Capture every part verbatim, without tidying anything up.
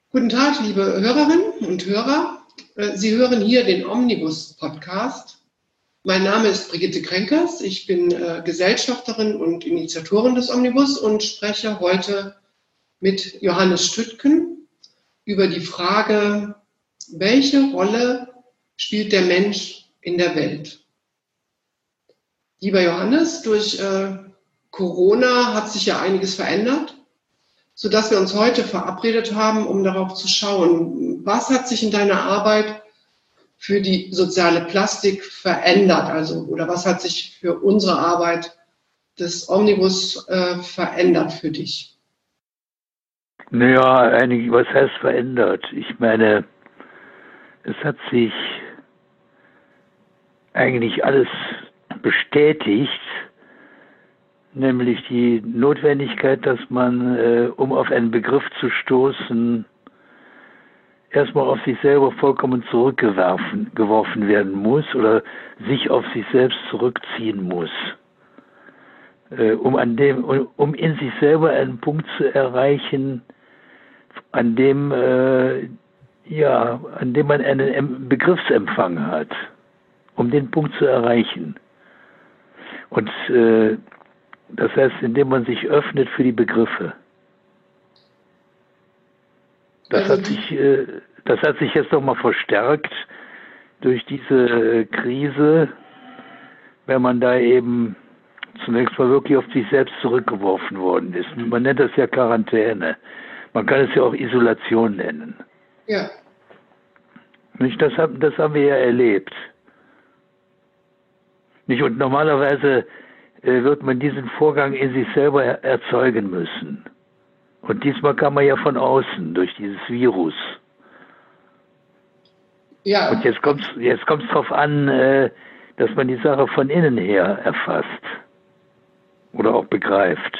Guten Tag, liebe Hörerinnen und Hörer. Sie hören hier den Omnibus-Podcast. Mein Name ist Brigitte Krenkers. Ich bin äh, Gesellschafterin und Initiatorin des Omnibus und spreche heute mit Johannes Stüttgen über die Frage, welche Rolle spielt der Mensch in der Welt? Lieber Johannes, durch äh, Corona hat sich ja einiges verändert, sodass wir uns heute verabredet haben, um darauf zu schauen, was hat sich in deiner Arbeit für die soziale Plastik verändert, also oder was hat sich für unsere Arbeit des Omnibus äh, verändert für dich? Naja, eigentlich, was heißt verändert? Ich meine, es hat sich eigentlich alles bestätigt, nämlich die Notwendigkeit, dass man, äh, um auf einen Begriff zu stoßen, erstmal auf sich selber vollkommen zurückgeworfen geworfen werden muss oder sich auf sich selbst zurückziehen muss, äh, um, an dem, um in sich selber einen Punkt zu erreichen, an dem, äh, ja, an dem man einen Begriffsempfang hat, um den Punkt zu erreichen. Und äh, das heißt, indem man sich öffnet für die Begriffe. Das, also hat, sich, äh, das hat sich jetzt nochmal verstärkt durch diese äh, Krise, wenn man da eben zunächst mal wirklich auf sich selbst zurückgeworfen worden ist. Man nennt das ja Quarantäne. Man kann es ja auch Isolation nennen. Ja. Nicht? Das, haben, das haben wir ja erlebt. Nicht? Und normalerweise äh, wird man diesen Vorgang in sich selber er erzeugen müssen. Und diesmal kam man ja von außen durch dieses Virus. Ja. Und jetzt kommt es jetzt kommt's darauf an, äh, dass man die Sache von innen her erfasst oder auch begreift.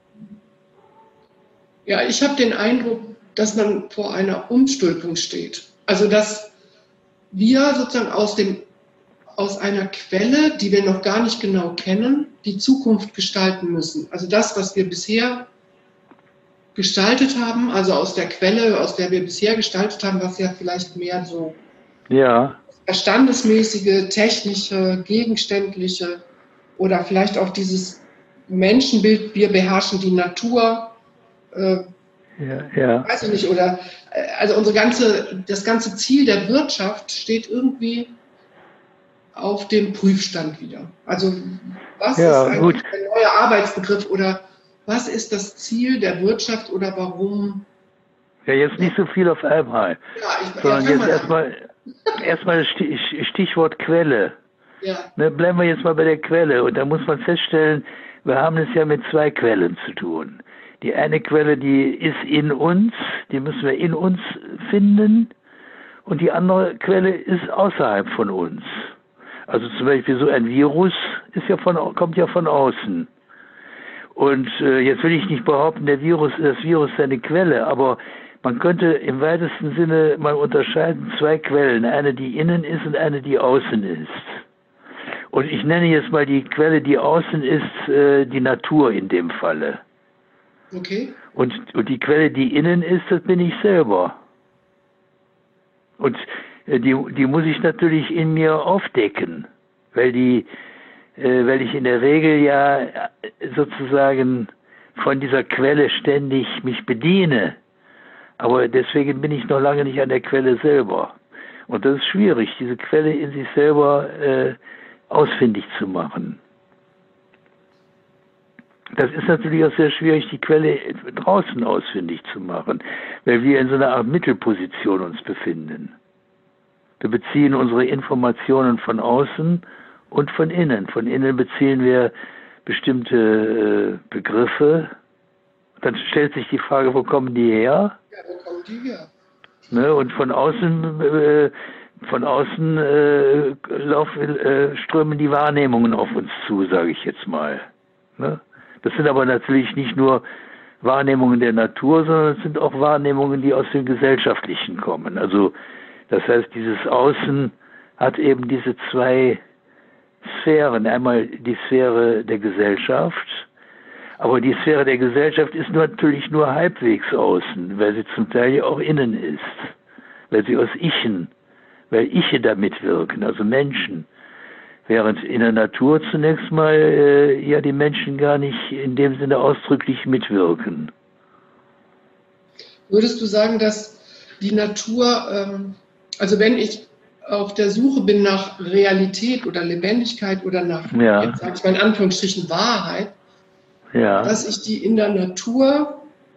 Ja, ich habe den Eindruck, dass man vor einer Umstülpung steht. Also dass wir sozusagen aus dem aus einer Quelle, die wir noch gar nicht genau kennen, die Zukunft gestalten müssen. Also das, was wir bisher gestaltet haben, also aus der Quelle, aus der wir bisher gestaltet haben, was ja vielleicht mehr so ja. verstandesmäßige, technische, gegenständliche oder vielleicht auch dieses Menschenbild, wir beherrschen die Natur, äh, ja, ja. weiß ich nicht, oder also unsere ganze, das ganze Ziel der Wirtschaft steht irgendwie auf dem Prüfstand wieder. Also was ja, ist eigentlich gut. der neue Arbeitsbegriff oder was ist das Ziel der Wirtschaft oder warum? Ja, jetzt nicht so viel auf einmal, ja, ich, sondern ja, jetzt erstmal erstmal das Stichwort Quelle. Ja. Ne, bleiben wir jetzt mal bei der Quelle und da muss man feststellen, wir haben es ja mit zwei Quellen zu tun. Die eine Quelle, die ist in uns, die müssen wir in uns finden und die andere Quelle ist außerhalb von uns. Also zum Beispiel so ein Virus ist ja von, kommt ja von außen. Und äh, jetzt will ich nicht behaupten, der Virus, das Virus ist eine Quelle, aber man könnte im weitesten Sinne mal unterscheiden zwei Quellen, eine die innen ist und eine die außen ist. Und ich nenne jetzt mal die Quelle, die außen ist, äh, die Natur in dem Falle. Okay. Und, und die Quelle, die innen ist, das bin ich selber. Und äh, die, die muss ich natürlich in mir aufdecken, weil die, äh, weil ich in der Regel ja sozusagen von dieser Quelle ständig mich bediene. Aber deswegen bin ich noch lange nicht an der Quelle selber. Und das ist schwierig, diese Quelle in sich selber äh, ausfindig zu machen. Das ist natürlich auch sehr schwierig, die Quelle draußen ausfindig zu machen, weil wir in so einer Art Mittelposition uns befinden. Wir beziehen unsere Informationen von außen und von innen. Von innen beziehen wir bestimmte äh, Begriffe. Dann stellt sich die Frage, wo kommen die her? Ja, wo kommen die her? Ne, und von außen, äh, von außen äh, laufen, äh, strömen die Wahrnehmungen auf uns zu, sage ich jetzt mal. Ne? Das sind aber natürlich nicht nur Wahrnehmungen der Natur, sondern es sind auch Wahrnehmungen, die aus dem Gesellschaftlichen kommen. Also das heißt, dieses Außen hat eben diese zwei Sphären. Einmal die Sphäre der Gesellschaft, Aber die Sphäre der Gesellschaft ist natürlich nur halbwegs außen, weil sie zum Teil ja auch innen ist. Weil sie aus Ichen, weil Iche da mitwirken, also Menschen. Während in der Natur zunächst mal äh, ja die Menschen gar nicht in dem Sinne ausdrücklich mitwirken. Würdest du sagen, dass die Natur, ähm, also wenn ich auf der Suche bin nach Realität oder Lebendigkeit oder nach, ja. jetzt sage ich mal in Anführungsstrichen, Wahrheit, ja. dass ich die in der Natur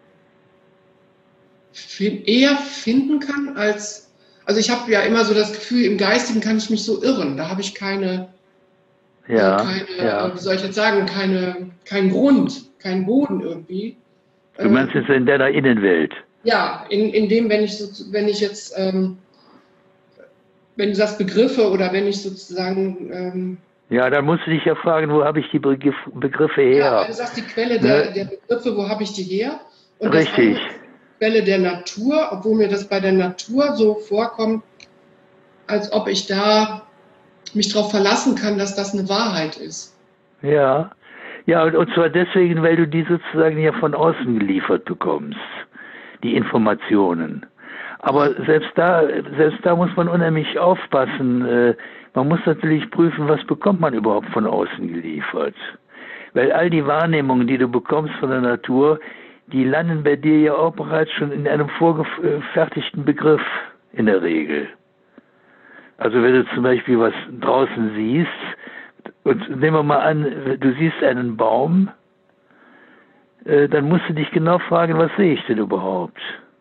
eher finden kann als, also ich habe ja immer so das Gefühl, im Geistigen kann ich mich so irren, da habe ich keine, ja, also keine ja. wie soll ich jetzt sagen, keine, keinen Grund, keinen Boden irgendwie. Du meinst jetzt in deiner Innenwelt? Ja, in, in dem, wenn ich, so, wenn ich jetzt, ähm, wenn du sagst Begriffe oder wenn ich sozusagen... Ähm, ja, dann musst du dich ja fragen, wo habe ich die Begriff, Begriffe her? Ja, weil du sagst, die Quelle der, der Begriffe, wo habe ich die her? Und Richtig. Das andere, die Quelle der Natur, obwohl mir das bei der Natur so vorkommt, als ob ich da mich darauf verlassen kann, dass das eine Wahrheit ist. Ja, ja, und, und zwar deswegen, weil du die sozusagen ja von außen geliefert bekommst, die Informationen. Aber ja. selbst da, selbst da muss man unheimlich aufpassen. Äh, man muss natürlich prüfen, was bekommt man überhaupt von außen geliefert. Weil all die Wahrnehmungen, die du bekommst von der Natur, die landen bei dir ja auch bereits schon in einem vorgefertigten Begriff in der Regel. Also wenn du zum Beispiel was draußen siehst, und nehmen wir mal an, du siehst einen Baum, äh, dann musst du dich genau fragen, was sehe ich denn überhaupt?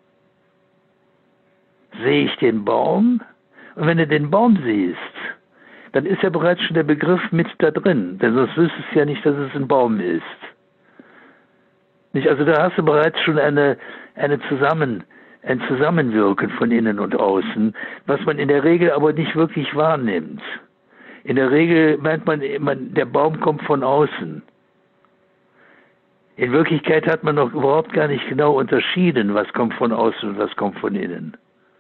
Sehe ich den Baum? Und wenn du den Baum siehst, dann ist ja bereits schon der Begriff mit da drin, denn sonst wüsstest du ja nicht, dass es ein Baum ist. Nicht? Also da hast du bereits schon eine, eine Zusammen, ein Zusammenwirken von innen und außen, was man in der Regel aber nicht wirklich wahrnimmt. In der Regel meint man, man, der Baum kommt von außen. In Wirklichkeit hat man noch überhaupt gar nicht genau unterschieden, was kommt von außen und was kommt von innen.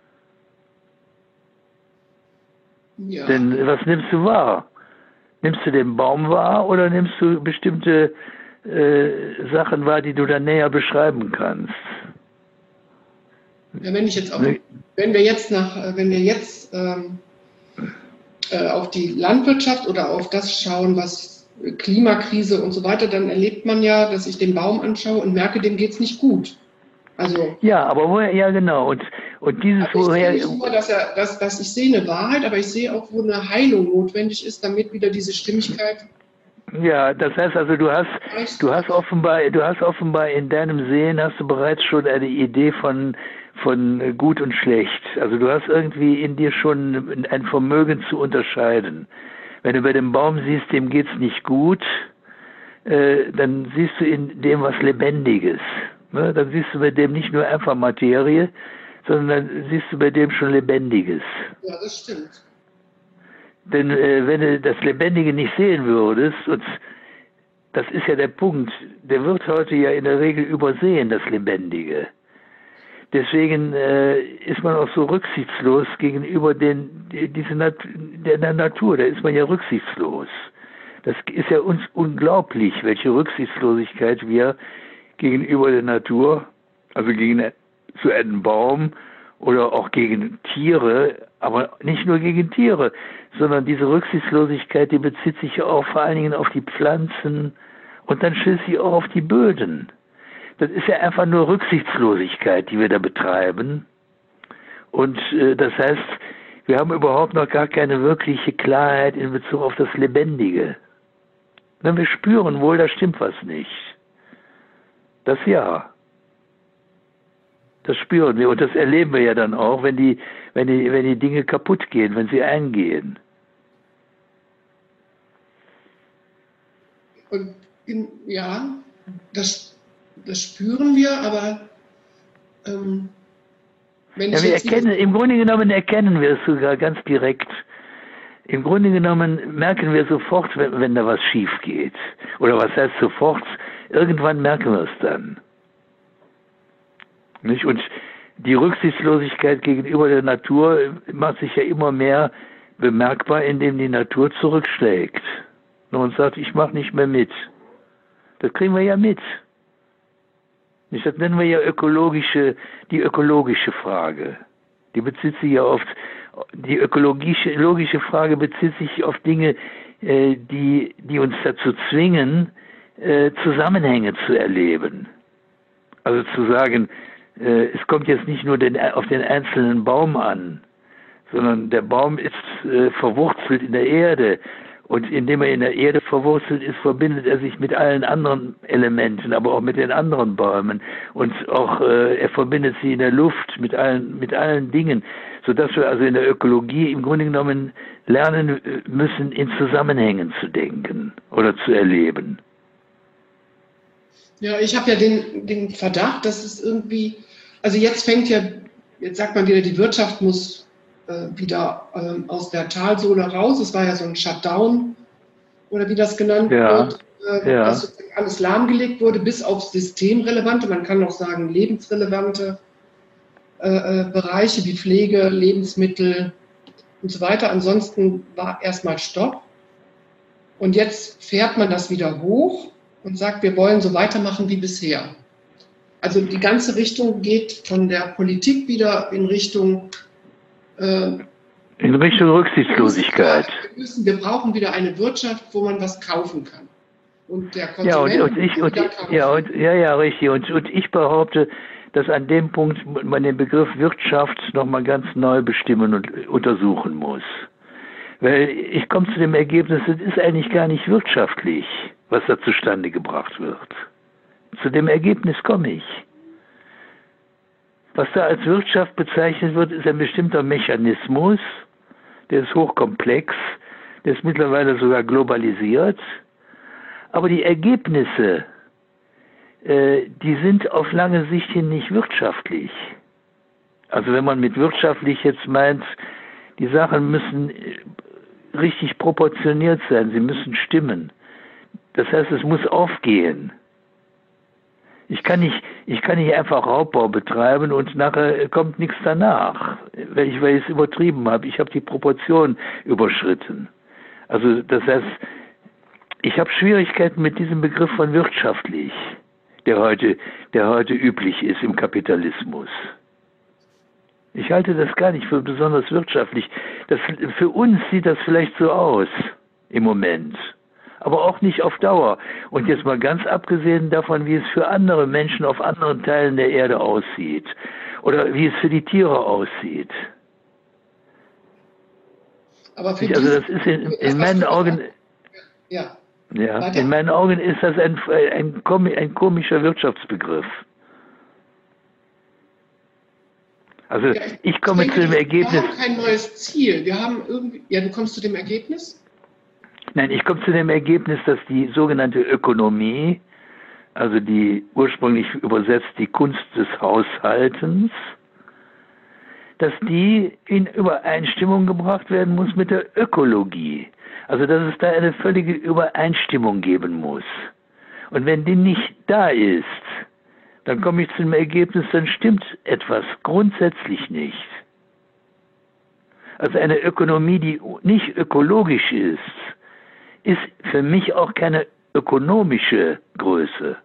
Ja. Denn was nimmst du wahr? Nimmst du den Baum wahr oder nimmst du bestimmte äh, Sachen wahr, die du dann näher beschreiben kannst? Ja, wenn ich jetzt auch, wenn wir jetzt nach, wenn wir jetzt ähm, äh, auf die Landwirtschaft oder auf das schauen, was Klimakrise und so weiter, dann erlebt man ja, dass ich den Baum anschaue und merke, dem geht's nicht gut. Also, ja, aber woher, ja genau, und, und dieses also ich woher... sehe nicht nur, dass, er, dass, dass ich sehe eine Wahrheit, aber ich sehe auch, wo eine Heilung notwendig ist, damit wieder diese Stimmigkeit... Ja, das heißt also, du hast, du hast offenbar, du hast offenbar in deinem Sehen hast du bereits schon eine Idee von, von gut und schlecht. Also du hast irgendwie in dir schon ein Vermögen zu unterscheiden. Wenn du bei dem Baum siehst, dem geht's nicht gut, äh, dann siehst du in dem was Lebendiges. Ne? Dann siehst du bei dem nicht nur einfach Materie, sondern dann siehst du bei dem schon Lebendiges. Ja, das stimmt. Denn äh, wenn du das Lebendige nicht sehen würdest, und das ist ja der Punkt, der wird heute ja in der Regel übersehen, das Lebendige. Deswegen äh, ist man auch so rücksichtslos gegenüber den, die, diese Nat der, der Natur, da ist man ja rücksichtslos. Das ist ja uns unglaublich, welche Rücksichtslosigkeit wir gegenüber der Natur, also gegen zu einem Baum oder auch gegen Tiere, aber nicht nur gegen Tiere, sondern diese Rücksichtslosigkeit, die bezieht sich ja auch vor allen Dingen auf die Pflanzen und dann schließlich auch auf die Böden. Das ist ja einfach nur Rücksichtslosigkeit, die wir da betreiben. Und äh, das heißt, wir haben überhaupt noch gar keine wirkliche Klarheit in Bezug auf das Lebendige. Wenn wir spüren wohl, da stimmt was nicht. Das ja. Das spüren wir und das erleben wir ja dann auch, wenn die, wenn die, wenn die Dinge kaputt gehen, wenn sie eingehen. Und in, ja, das, das spüren wir, aber ähm, wenn ja, ich wir jetzt erkennen, im Grunde genommen erkennen wir es sogar ganz direkt. Im Grunde genommen merken wir sofort, wenn, wenn da was schief geht. Oder was heißt sofort? Irgendwann merken wir es dann. Nicht? Und die Rücksichtslosigkeit gegenüber der Natur macht sich ja immer mehr bemerkbar, indem die Natur zurückschlägt und sagt, ich mache nicht mehr mit. Das kriegen wir ja mit. Das nennen wir ja ökologische, die ökologische Frage. Die bezieht sich ja oft, die ökologische logische Frage bezieht sich auf Dinge, äh, die, die uns dazu zwingen, äh, Zusammenhänge zu erleben. Also zu sagen, äh, es kommt jetzt nicht nur den, auf den einzelnen Baum an, sondern der Baum ist äh, verwurzelt in der Erde. Und indem er in der Erde verwurzelt ist, verbindet er sich mit allen anderen Elementen, aber auch mit den anderen Bäumen. Und auch äh, er verbindet sie in der Luft mit allen, mit allen Dingen, sodass wir also in der Ökologie im Grunde genommen lernen müssen, in Zusammenhängen zu denken oder zu erleben. Ja, ich habe ja den, den Verdacht, dass es irgendwie, also jetzt fängt ja, jetzt sagt man wieder, die Wirtschaft muss wieder ähm, aus der Talsohle raus. Es war ja so ein Shutdown, oder wie das genannt ja, wird, äh, ja. dass sozusagen alles lahmgelegt wurde, bis auf systemrelevante, man kann auch sagen lebensrelevante äh, äh, Bereiche wie Pflege, Lebensmittel und so weiter. Ansonsten war erstmal Stopp. Und jetzt fährt man das wieder hoch und sagt, wir wollen so weitermachen wie bisher. Also die ganze Richtung geht von der Politik wieder in Richtung in Richtung Rücksichtslosigkeit. Wir, müssen, wir brauchen wieder eine Wirtschaft, wo man was kaufen kann. Und der ja, Konsument und, und ich, und, ja, und, ja, ja, richtig. Und, und ich behaupte, dass an dem Punkt man den Begriff Wirtschaft nochmal ganz neu bestimmen und untersuchen muss. Weil ich komme zu dem Ergebnis, es ist eigentlich gar nicht wirtschaftlich, was da zustande gebracht wird. Zu dem Ergebnis komme ich. Was da als Wirtschaft bezeichnet wird, ist ein bestimmter Mechanismus, der ist hochkomplex, der ist mittlerweile sogar globalisiert. Aber die Ergebnisse, äh, die sind auf lange Sicht hin nicht wirtschaftlich. Also wenn man mit wirtschaftlich jetzt meint, die Sachen müssen richtig proportioniert sein, sie müssen stimmen. Das heißt, es muss aufgehen. Ich kann nicht, ich kann nicht einfach Raubbau betreiben und nachher kommt nichts danach, weil ich, weil ich es übertrieben habe. Ich habe die Proportion überschritten. Also das heißt, ich habe Schwierigkeiten mit diesem Begriff von wirtschaftlich, der heute, der heute üblich ist im Kapitalismus. Ich halte das gar nicht für besonders wirtschaftlich. Das, für uns sieht das vielleicht so aus im Moment. Aber auch nicht auf Dauer. Und jetzt mal ganz abgesehen davon, wie es für andere Menschen auf anderen Teilen der Erde aussieht oder wie es für die Tiere aussieht. Aber für also das ist in, in meinen Augen, ja. Ja, in meinen Augen ist das ein, ein, ein komischer Wirtschaftsbegriff. Also ja, ich, ich komme ich denke, zu dem Ergebnis. Wir haben kein neues Ziel. Wir haben irgendwie. Ja, du kommst zu dem Ergebnis? Nein, ich komme zu dem Ergebnis, dass die sogenannte Ökonomie, also die ursprünglich übersetzt die Kunst des Haushaltens, dass die in Übereinstimmung gebracht werden muss mit der Ökologie. Also dass es da eine völlige Übereinstimmung geben muss. Und wenn die nicht da ist, dann komme ich zu dem Ergebnis, dann stimmt etwas grundsätzlich nicht. Also eine Ökonomie, die nicht ökologisch ist, ist für mich auch keine ökonomische Größe.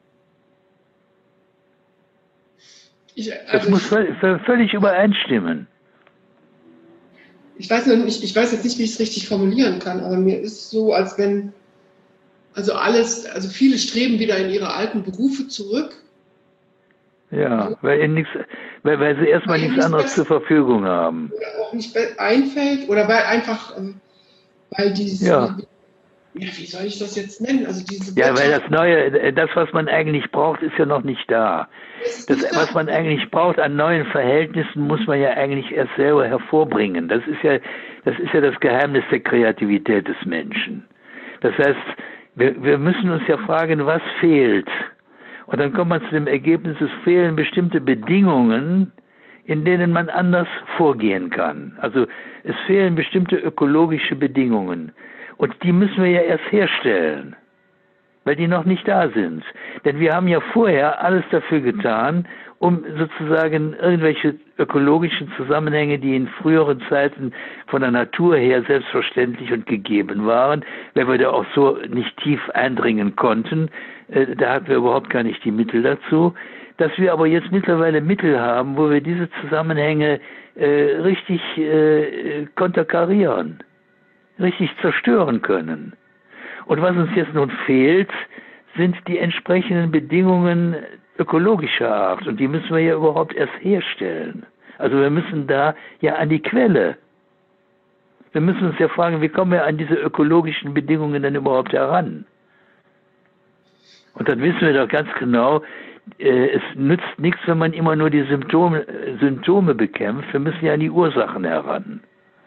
Ich, also das muss ich, völlig übereinstimmen. Ich weiß, nicht, ich weiß jetzt nicht, wie ich es richtig formulieren kann, aber mir ist so, als wenn, also alles, also viele streben wieder in ihre alten Berufe zurück. Ja, also, weil, ihnen nichts, weil, weil sie erstmal nichts anderes zur Verfügung haben. Oder auch nicht einfällt, oder weil einfach, weil diese, ja. Ja, wie soll ich das jetzt nennen? Also diese ja, weil das Neue, das, was man eigentlich braucht, ist ja noch nicht da. Das, nicht was man eigentlich braucht an neuen Verhältnissen, muss man ja eigentlich erst selber hervorbringen. Das ist ja, das ist ja das Geheimnis der Kreativität des Menschen. Das heißt, wir, wir müssen uns ja fragen, was fehlt? Und dann kommt man zu dem Ergebnis, es fehlen bestimmte Bedingungen, in denen man anders vorgehen kann. Also es fehlen bestimmte ökologische Bedingungen. Und die müssen wir ja erst herstellen, weil die noch nicht da sind. Denn wir haben ja vorher alles dafür getan, um sozusagen irgendwelche ökologischen Zusammenhänge, die in früheren Zeiten von der Natur her selbstverständlich und gegeben waren, wenn wir da auch so nicht tief eindringen konnten, äh, da hatten wir überhaupt gar nicht die Mittel dazu, dass wir aber jetzt mittlerweile Mittel haben, wo wir diese Zusammenhänge äh, richtig äh, konterkarieren, richtig zerstören können. Und was uns jetzt nun fehlt, sind die entsprechenden Bedingungen ökologischer Art. Und die müssen wir ja überhaupt erst herstellen. Also wir müssen da ja an die Quelle. Wir müssen uns ja fragen, wie kommen wir an diese ökologischen Bedingungen denn überhaupt heran? Und dann wissen wir doch ganz genau, äh, es nützt nichts, wenn man immer nur die Symptome, äh, Symptome bekämpft. Wir müssen ja an die Ursachen heran.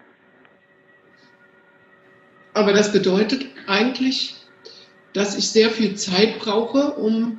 Aber das bedeutet eigentlich, dass ich sehr viel Zeit brauche, um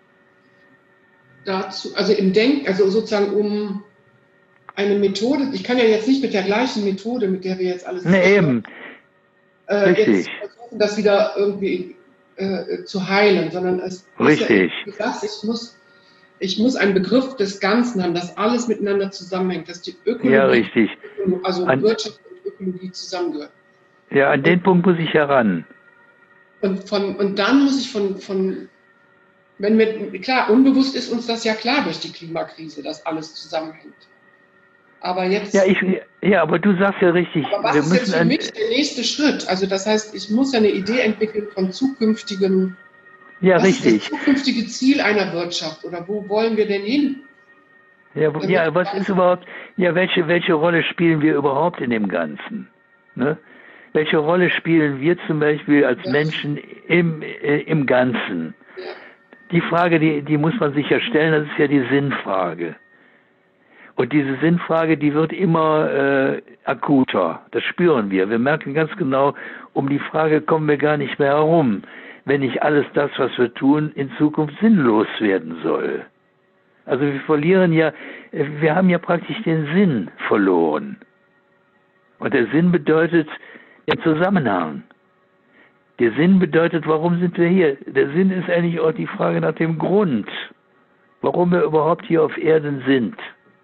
dazu, also im Denk, also sozusagen um eine Methode, ich kann ja jetzt nicht mit der gleichen Methode, mit der wir jetzt alles nee, eben. Äh, jetzt versuchen, das wieder irgendwie äh, zu heilen, sondern es Richtig. Muss ja, wie gesagt, ich muss, ich muss einen Begriff des Ganzen haben, dass alles miteinander zusammenhängt, dass die Ökologie, ja, richtig. also an, Wirtschaft und Ökologie zusammengehören. Ja, an den und, Punkt muss ich heran. Und, von, und dann muss ich von, von wenn wir, klar, unbewusst ist uns das ja klar durch die Klimakrise, dass alles zusammenhängt. Aber jetzt. Ja, ich, ja, aber du sagst ja richtig. Aber was wir ist müssen jetzt für mich der nächste Schritt? Also das heißt, ich muss ja eine Idee entwickeln von zukünftigen. Ja, was richtig. ist das zukünftige Ziel einer Wirtschaft oder wo wollen wir denn hin? Ja, wo, ja was ist überhaupt? Ja, welche welche Rolle spielen wir überhaupt in dem Ganzen? Ne? Welche Rolle spielen wir zum Beispiel als ja. Menschen im äh, im Ganzen? Ja. Die Frage, die, die muss man sich ja stellen, das ist ja die Sinnfrage. Und diese Sinnfrage, die wird immer äh, akuter. Das spüren wir. Wir merken ganz genau, um die Frage kommen wir gar nicht mehr herum, wenn nicht alles das, was wir tun, in Zukunft sinnlos werden soll. Also wir verlieren ja, wir haben ja praktisch den Sinn verloren. Und der Sinn bedeutet den Zusammenhang. Der Sinn bedeutet, warum sind wir hier? Der Sinn ist eigentlich auch die Frage nach dem Grund, warum wir überhaupt hier auf Erden sind.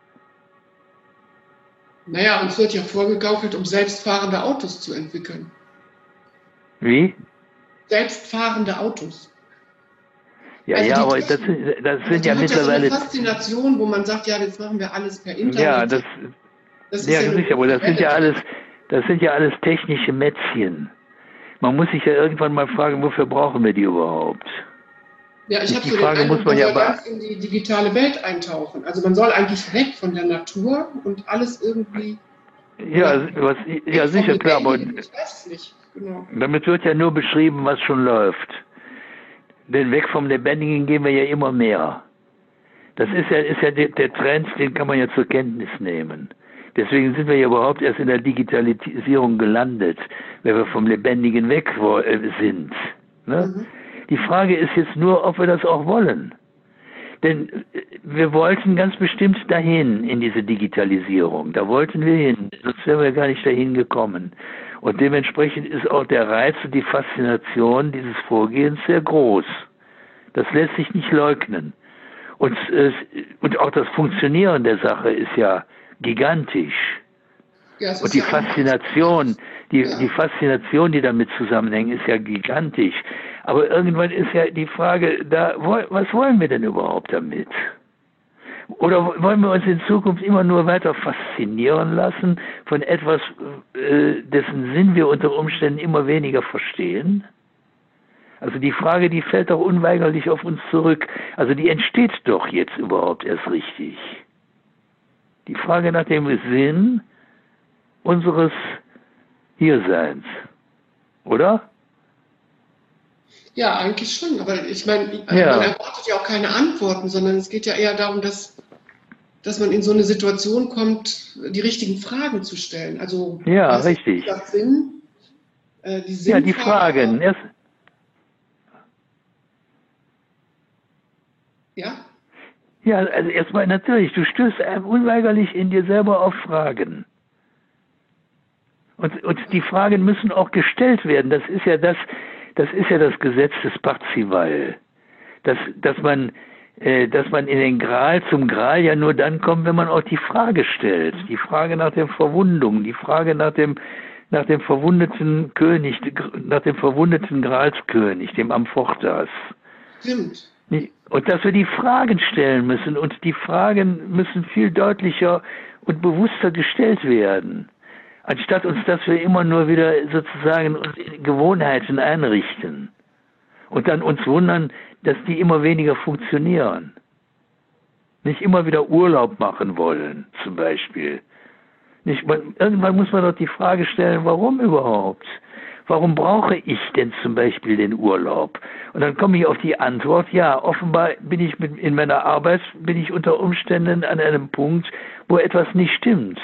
Naja, uns wird ja vorgegaukelt, um selbstfahrende Autos zu entwickeln. Wie? Selbstfahrende Autos. Ja, also ja, aber das, das sind ja mittlerweile... Das ist eine Faszination, wo man sagt, ja, jetzt machen wir alles per Internet. Ja, das, das ist ja, ja sicher, aber das sind ja alles, das sind ja alles technische Mätzchen. Man muss sich ja irgendwann mal fragen, wofür brauchen wir die überhaupt? Ja, ich habe so den Eindruck, man soll ganz in die digitale Welt eintauchen. Also man soll eigentlich weg von der Natur und alles irgendwie... Ja, was, ja sicher, klar, aber ich weiß es nicht. Genau. Damit wird ja nur beschrieben, was schon läuft. Denn weg vom Lebendigen gehen wir ja immer mehr. Das ist ja, ist ja der, der Trend, den kann man ja zur Kenntnis nehmen. Deswegen sind wir ja überhaupt erst in der Digitalisierung gelandet, wenn wir vom Lebendigen weg sind. Ne? Mhm. Die Frage ist jetzt nur, ob wir das auch wollen. Denn wir wollten ganz bestimmt dahin, in diese Digitalisierung. Da wollten wir hin, sonst wären wir gar nicht dahin gekommen. Und dementsprechend ist auch der Reiz und die Faszination dieses Vorgehens sehr groß. Das lässt sich nicht leugnen. Und, äh, und auch das Funktionieren der Sache ist ja gigantisch. Ja, und die ja Faszination, die, ja. die Faszination, die damit zusammenhängt, ist ja gigantisch. Aber irgendwann ist ja die Frage, da, was wollen wir denn überhaupt damit? Oder wollen wir uns in Zukunft immer nur weiter faszinieren lassen von etwas, äh, dessen Sinn wir unter Umständen immer weniger verstehen? Also die Frage, die fällt doch unweigerlich auf uns zurück. Also die entsteht doch jetzt überhaupt erst richtig. Die Frage nach dem Sinn unseres Hierseins, oder? Ja, eigentlich schon. Aber ich meine, ja. man erwartet ja auch keine Antworten, sondern es geht ja eher darum, dass, dass man in so eine Situation kommt, die richtigen Fragen zu stellen. Also ja, richtig. Sinn, äh, die ja, die Fragen. Erst ja? Ja, also erstmal natürlich, du stößt unweigerlich in dir selber auf Fragen. Und, und die Fragen müssen auch gestellt werden. Das ist ja das, das ist ja das Gesetz des Parzival. Dass, dass man äh, dass man in den Gral, zum Gral ja nur dann kommt, wenn man auch die Frage stellt. Die Frage nach der Verwundung, die Frage nach dem, nach dem verwundeten König, nach dem verwundeten Gralskönig, dem Amfortas. Stimmt. Und dass wir die Fragen stellen müssen und die Fragen müssen viel deutlicher und bewusster gestellt werden, anstatt uns, dass wir immer nur wieder sozusagen Gewohnheiten einrichten und dann uns wundern, dass die immer weniger funktionieren. Nicht immer wieder Urlaub machen wollen, zum Beispiel. Nicht, man, irgendwann muss man doch die Frage stellen, warum überhaupt? Warum brauche ich denn zum Beispiel den Urlaub? Und dann komme ich auf die Antwort, ja, offenbar bin ich mit, in meiner Arbeit, bin ich unter Umständen an einem Punkt, wo etwas nicht stimmt.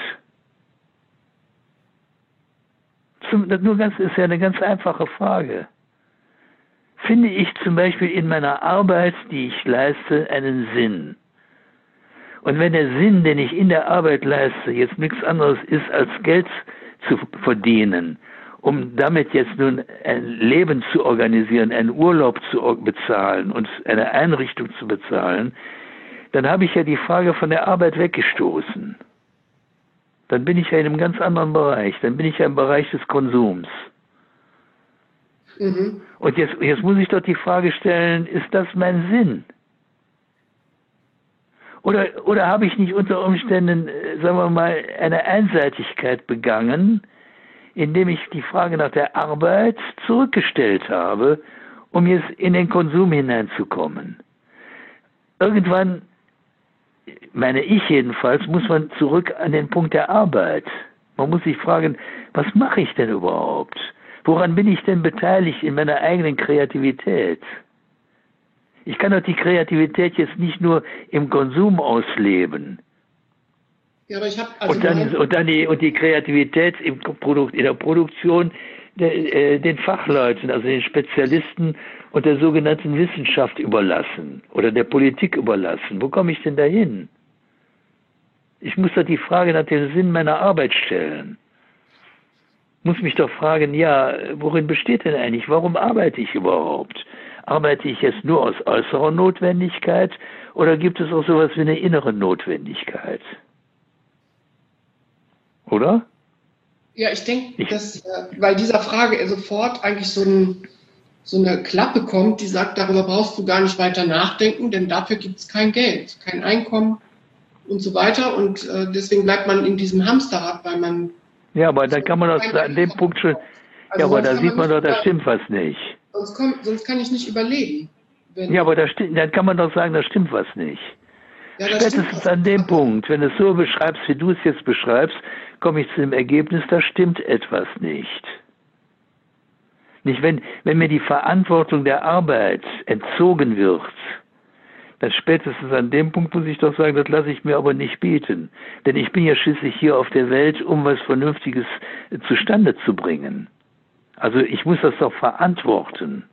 Zum, das nur ganz, ist ja eine ganz einfache Frage. Finde ich zum Beispiel in meiner Arbeit, die ich leiste, einen Sinn? Und wenn der Sinn, den ich in der Arbeit leiste, jetzt nichts anderes ist, als Geld zu verdienen, um damit jetzt nun ein Leben zu organisieren, einen Urlaub zu bezahlen und eine Einrichtung zu bezahlen, dann habe ich ja die Frage von der Arbeit weggestoßen. Dann bin ich ja in einem ganz anderen Bereich. Dann bin ich ja im Bereich des Konsums. Mhm. Und jetzt, jetzt muss ich doch die Frage stellen, ist das mein Sinn? Oder, oder habe ich nicht unter Umständen, sagen wir mal, eine Einseitigkeit begangen, indem ich die Frage nach der Arbeit zurückgestellt habe, um jetzt in den Konsum hineinzukommen? Irgendwann, meine ich jedenfalls, muss man zurück an den Punkt der Arbeit. Man muss sich fragen, was mache ich denn überhaupt? Woran bin ich denn beteiligt in meiner eigenen Kreativität? Ich kann doch die Kreativität jetzt nicht nur im Konsum ausleben. Ja, aber ich habe also und dann, und dann die, und die Kreativität im Produkt, in der Produktion der, äh, den Fachleuten, also den Spezialisten und der sogenannten Wissenschaft überlassen oder der Politik überlassen. Wo komme ich denn dahin? Ich muss doch die Frage nach dem Sinn meiner Arbeit stellen. Muss mich doch fragen, ja, worin besteht denn eigentlich? Warum arbeite ich überhaupt? Arbeite ich jetzt nur aus äußerer Notwendigkeit oder gibt es auch sowas wie eine innere Notwendigkeit? Oder? Ja, ich denke, dass, weil dieser Frage sofort eigentlich so, ein, so eine Klappe kommt, die sagt, darüber brauchst du gar nicht weiter nachdenken, denn dafür gibt es kein Geld, kein Einkommen und so weiter. Und äh, deswegen bleibt man in diesem Hamsterrad, weil man... Ja, aber da kann man doch an dem Punkt schon... Also ja, aber da sieht man doch, da stimmt was nicht. Sonst, kommt, sonst kann ich nicht überleben. Ja, aber da stimmt, dann kann man doch sagen, da stimmt was nicht. Ja, spätestens an dem Punkt, wenn du es so beschreibst, wie du es jetzt beschreibst, komme ich zu dem Ergebnis, da stimmt etwas nicht. Nicht, wenn, wenn mir die Verantwortung der Arbeit entzogen wird, dann spätestens an dem Punkt muss ich doch sagen, das lasse ich mir aber nicht bieten. Denn ich bin ja schließlich hier auf der Welt, um was Vernünftiges zustande zu bringen. Also ich muss das doch verantworten.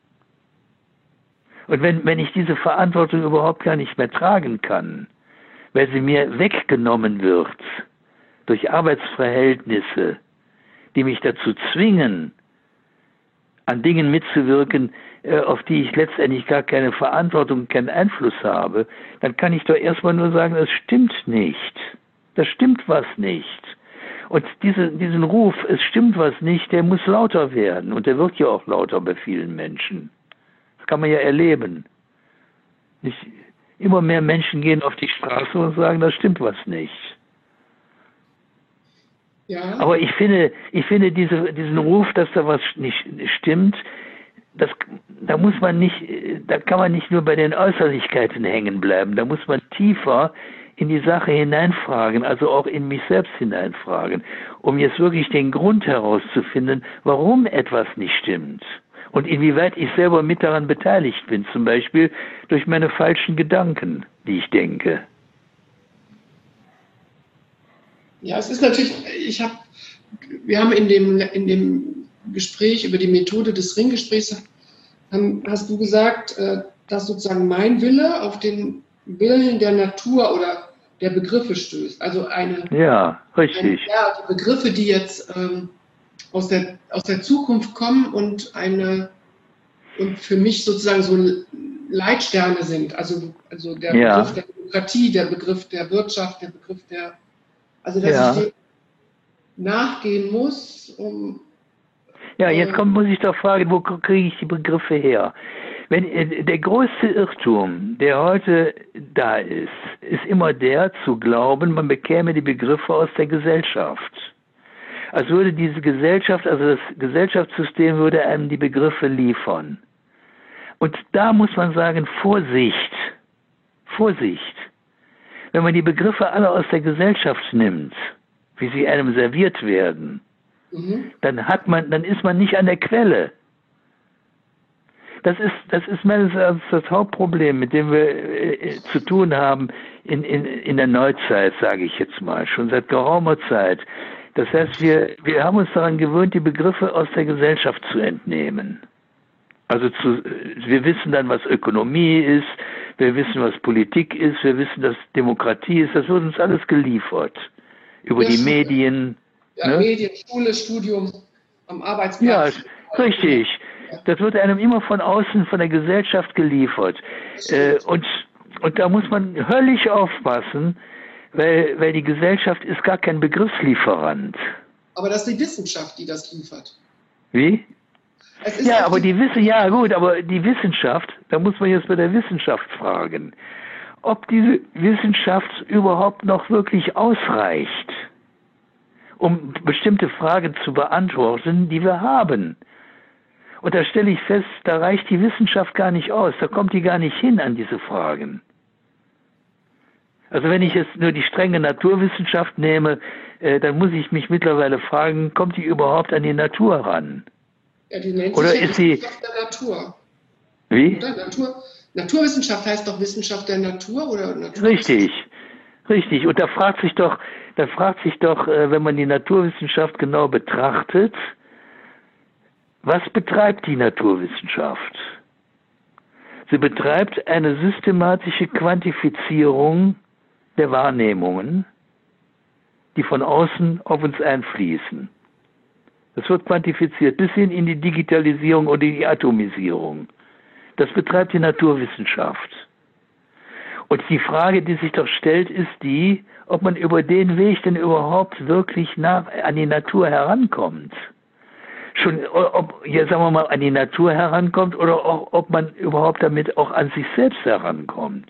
Und wenn, wenn ich diese Verantwortung überhaupt gar nicht mehr tragen kann, weil sie mir weggenommen wird durch Arbeitsverhältnisse, die mich dazu zwingen, an Dingen mitzuwirken, auf die ich letztendlich gar keine Verantwortung, keinen Einfluss habe, dann kann ich doch erstmal nur sagen, es stimmt nicht. Da stimmt was nicht. Und diese, diesen Ruf, es stimmt was nicht, der muss lauter werden. Und der wird ja auch lauter bei vielen Menschen. Das kann man ja erleben. Nicht, immer mehr Menschen gehen auf die Straße und sagen, da stimmt was nicht. Ja. Aber ich finde, ich finde diese, diesen Ruf, dass da was nicht stimmt, das, da muss man nicht, da kann man nicht nur bei den Äußerlichkeiten hängen bleiben. Da muss man tiefer in die Sache hineinfragen, also auch in mich selbst hineinfragen, um jetzt wirklich den Grund herauszufinden, warum etwas nicht stimmt. Und inwieweit ich selber mit daran beteiligt bin, zum Beispiel durch meine falschen Gedanken, die ich denke. Ja, es ist natürlich, ich habe, wir haben in dem, in dem Gespräch über die Methode des Ringgesprächs, haben, hast du gesagt, dass sozusagen mein Wille auf den Willen der Natur oder der Begriffe stößt. Also eine, ja, richtig. Eine, ja, die Begriffe, die jetzt ähm, aus der, aus der Zukunft kommen und eine und für mich sozusagen so Leitsterne sind. Also, also der Ja. Begriff der Demokratie, der Begriff der Wirtschaft, der Begriff der, also dass Ja. ich dem nachgehen muss, um. Ja, jetzt kommt, muss ich doch fragen, wo kriege ich die Begriffe her? Wenn, äh, der größte Irrtum, der heute da ist, ist immer der zu glauben, man bekäme die Begriffe aus der Gesellschaft. Als würde diese Gesellschaft, also das Gesellschaftssystem würde einem die Begriffe liefern. Und da muss man sagen, Vorsicht, Vorsicht. Wenn man die Begriffe alle aus der Gesellschaft nimmt, wie sie einem serviert werden, mhm. dann hat man, dann ist man nicht an der Quelle. Das ist, das ist meines Erachtens das Hauptproblem, mit dem wir äh, zu tun haben in, in, in der Neuzeit, sage ich jetzt mal, schon seit geraumer Zeit. Das heißt, wir, wir haben uns daran gewöhnt, die Begriffe aus der Gesellschaft zu entnehmen. Also zu, wir wissen dann, was Ökonomie ist, wir wissen, was Politik ist, wir wissen, was Demokratie ist, das wird uns alles geliefert. Über ja, die Schule. Medien. Ja, ne? Medien, Schule, Studium, am Arbeitsplatz. Ja, richtig. Das wird einem immer von außen, von der Gesellschaft geliefert. Äh, und, und da muss man höllisch aufpassen, weil, weil die Gesellschaft ist gar kein Begriffslieferant. Aber das ist die Wissenschaft, die das liefert. Wie? Ja, aber die Wissen, ja gut, aber die Wissenschaft, da muss man jetzt bei der Wissenschaft fragen, ob diese Wissenschaft überhaupt noch wirklich ausreicht, um bestimmte Fragen zu beantworten, die wir haben. Und da stelle ich fest, da reicht die Wissenschaft gar nicht aus, da kommt die gar nicht hin an diese Fragen. Also wenn ich jetzt nur die strenge Naturwissenschaft nehme, äh, dann muss ich mich mittlerweile fragen, kommt die überhaupt an die Natur ran? Ja, die nennt Oder sich ja ist sie Wissenschaft der Natur. Wie? Oder? Natur, Naturwissenschaft heißt doch Wissenschaft der Natur oder Natur? Richtig, richtig. Und da fragt sich doch, da fragt sich doch, äh, wenn man die Naturwissenschaft genau betrachtet, was betreibt die Naturwissenschaft? Sie betreibt eine systematische Quantifizierung der Wahrnehmungen, die von außen auf uns einfließen. Das wird quantifiziert bis hin in die Digitalisierung oder die Atomisierung. Das betreibt die Naturwissenschaft. Und die Frage, die sich doch stellt, ist die, ob man über den Weg denn überhaupt wirklich nach, an die Natur herankommt. Schon, ob, ja, sagen wir mal, an die Natur herankommt oder auch, ob man überhaupt damit auch an sich selbst herankommt.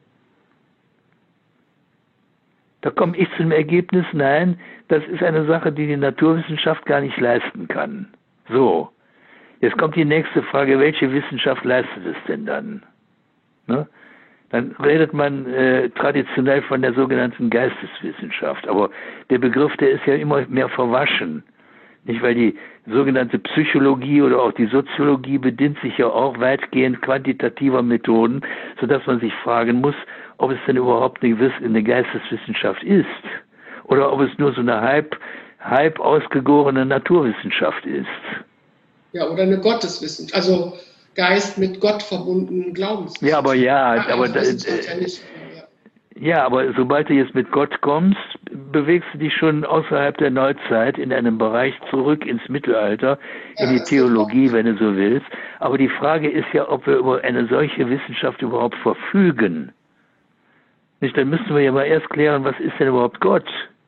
Da komme ich zum Ergebnis, nein, das ist eine Sache, die die Naturwissenschaft gar nicht leisten kann. So, jetzt kommt die nächste Frage, welche Wissenschaft leistet es denn dann? Ne? Dann redet man äh, traditionell von der sogenannten Geisteswissenschaft, aber der Begriff, der ist ja immer mehr verwaschen. Nicht, weil die sogenannte Psychologie oder auch die Soziologie bedient sich ja auch weitgehend quantitativer Methoden, sodass man sich fragen muss, ob es denn überhaupt eine Geisteswissenschaft ist oder ob es nur so eine halb, halb ausgegorene Naturwissenschaft ist. Ja, oder eine Gotteswissenschaft, also Geist mit Gott verbundenen Glaubenswissenschaft. Ja, aber ja, ja aber... Das äh, ja nicht, ja. Ja, aber sobald du jetzt mit Gott kommst, bewegst du dich schon außerhalb der Neuzeit in einem Bereich zurück ins Mittelalter, in die Theologie, wenn du so willst. Aber die Frage ist ja, ob wir über eine solche Wissenschaft überhaupt verfügen. Nicht, dann müssten wir ja mal erst klären, was ist denn überhaupt Gott?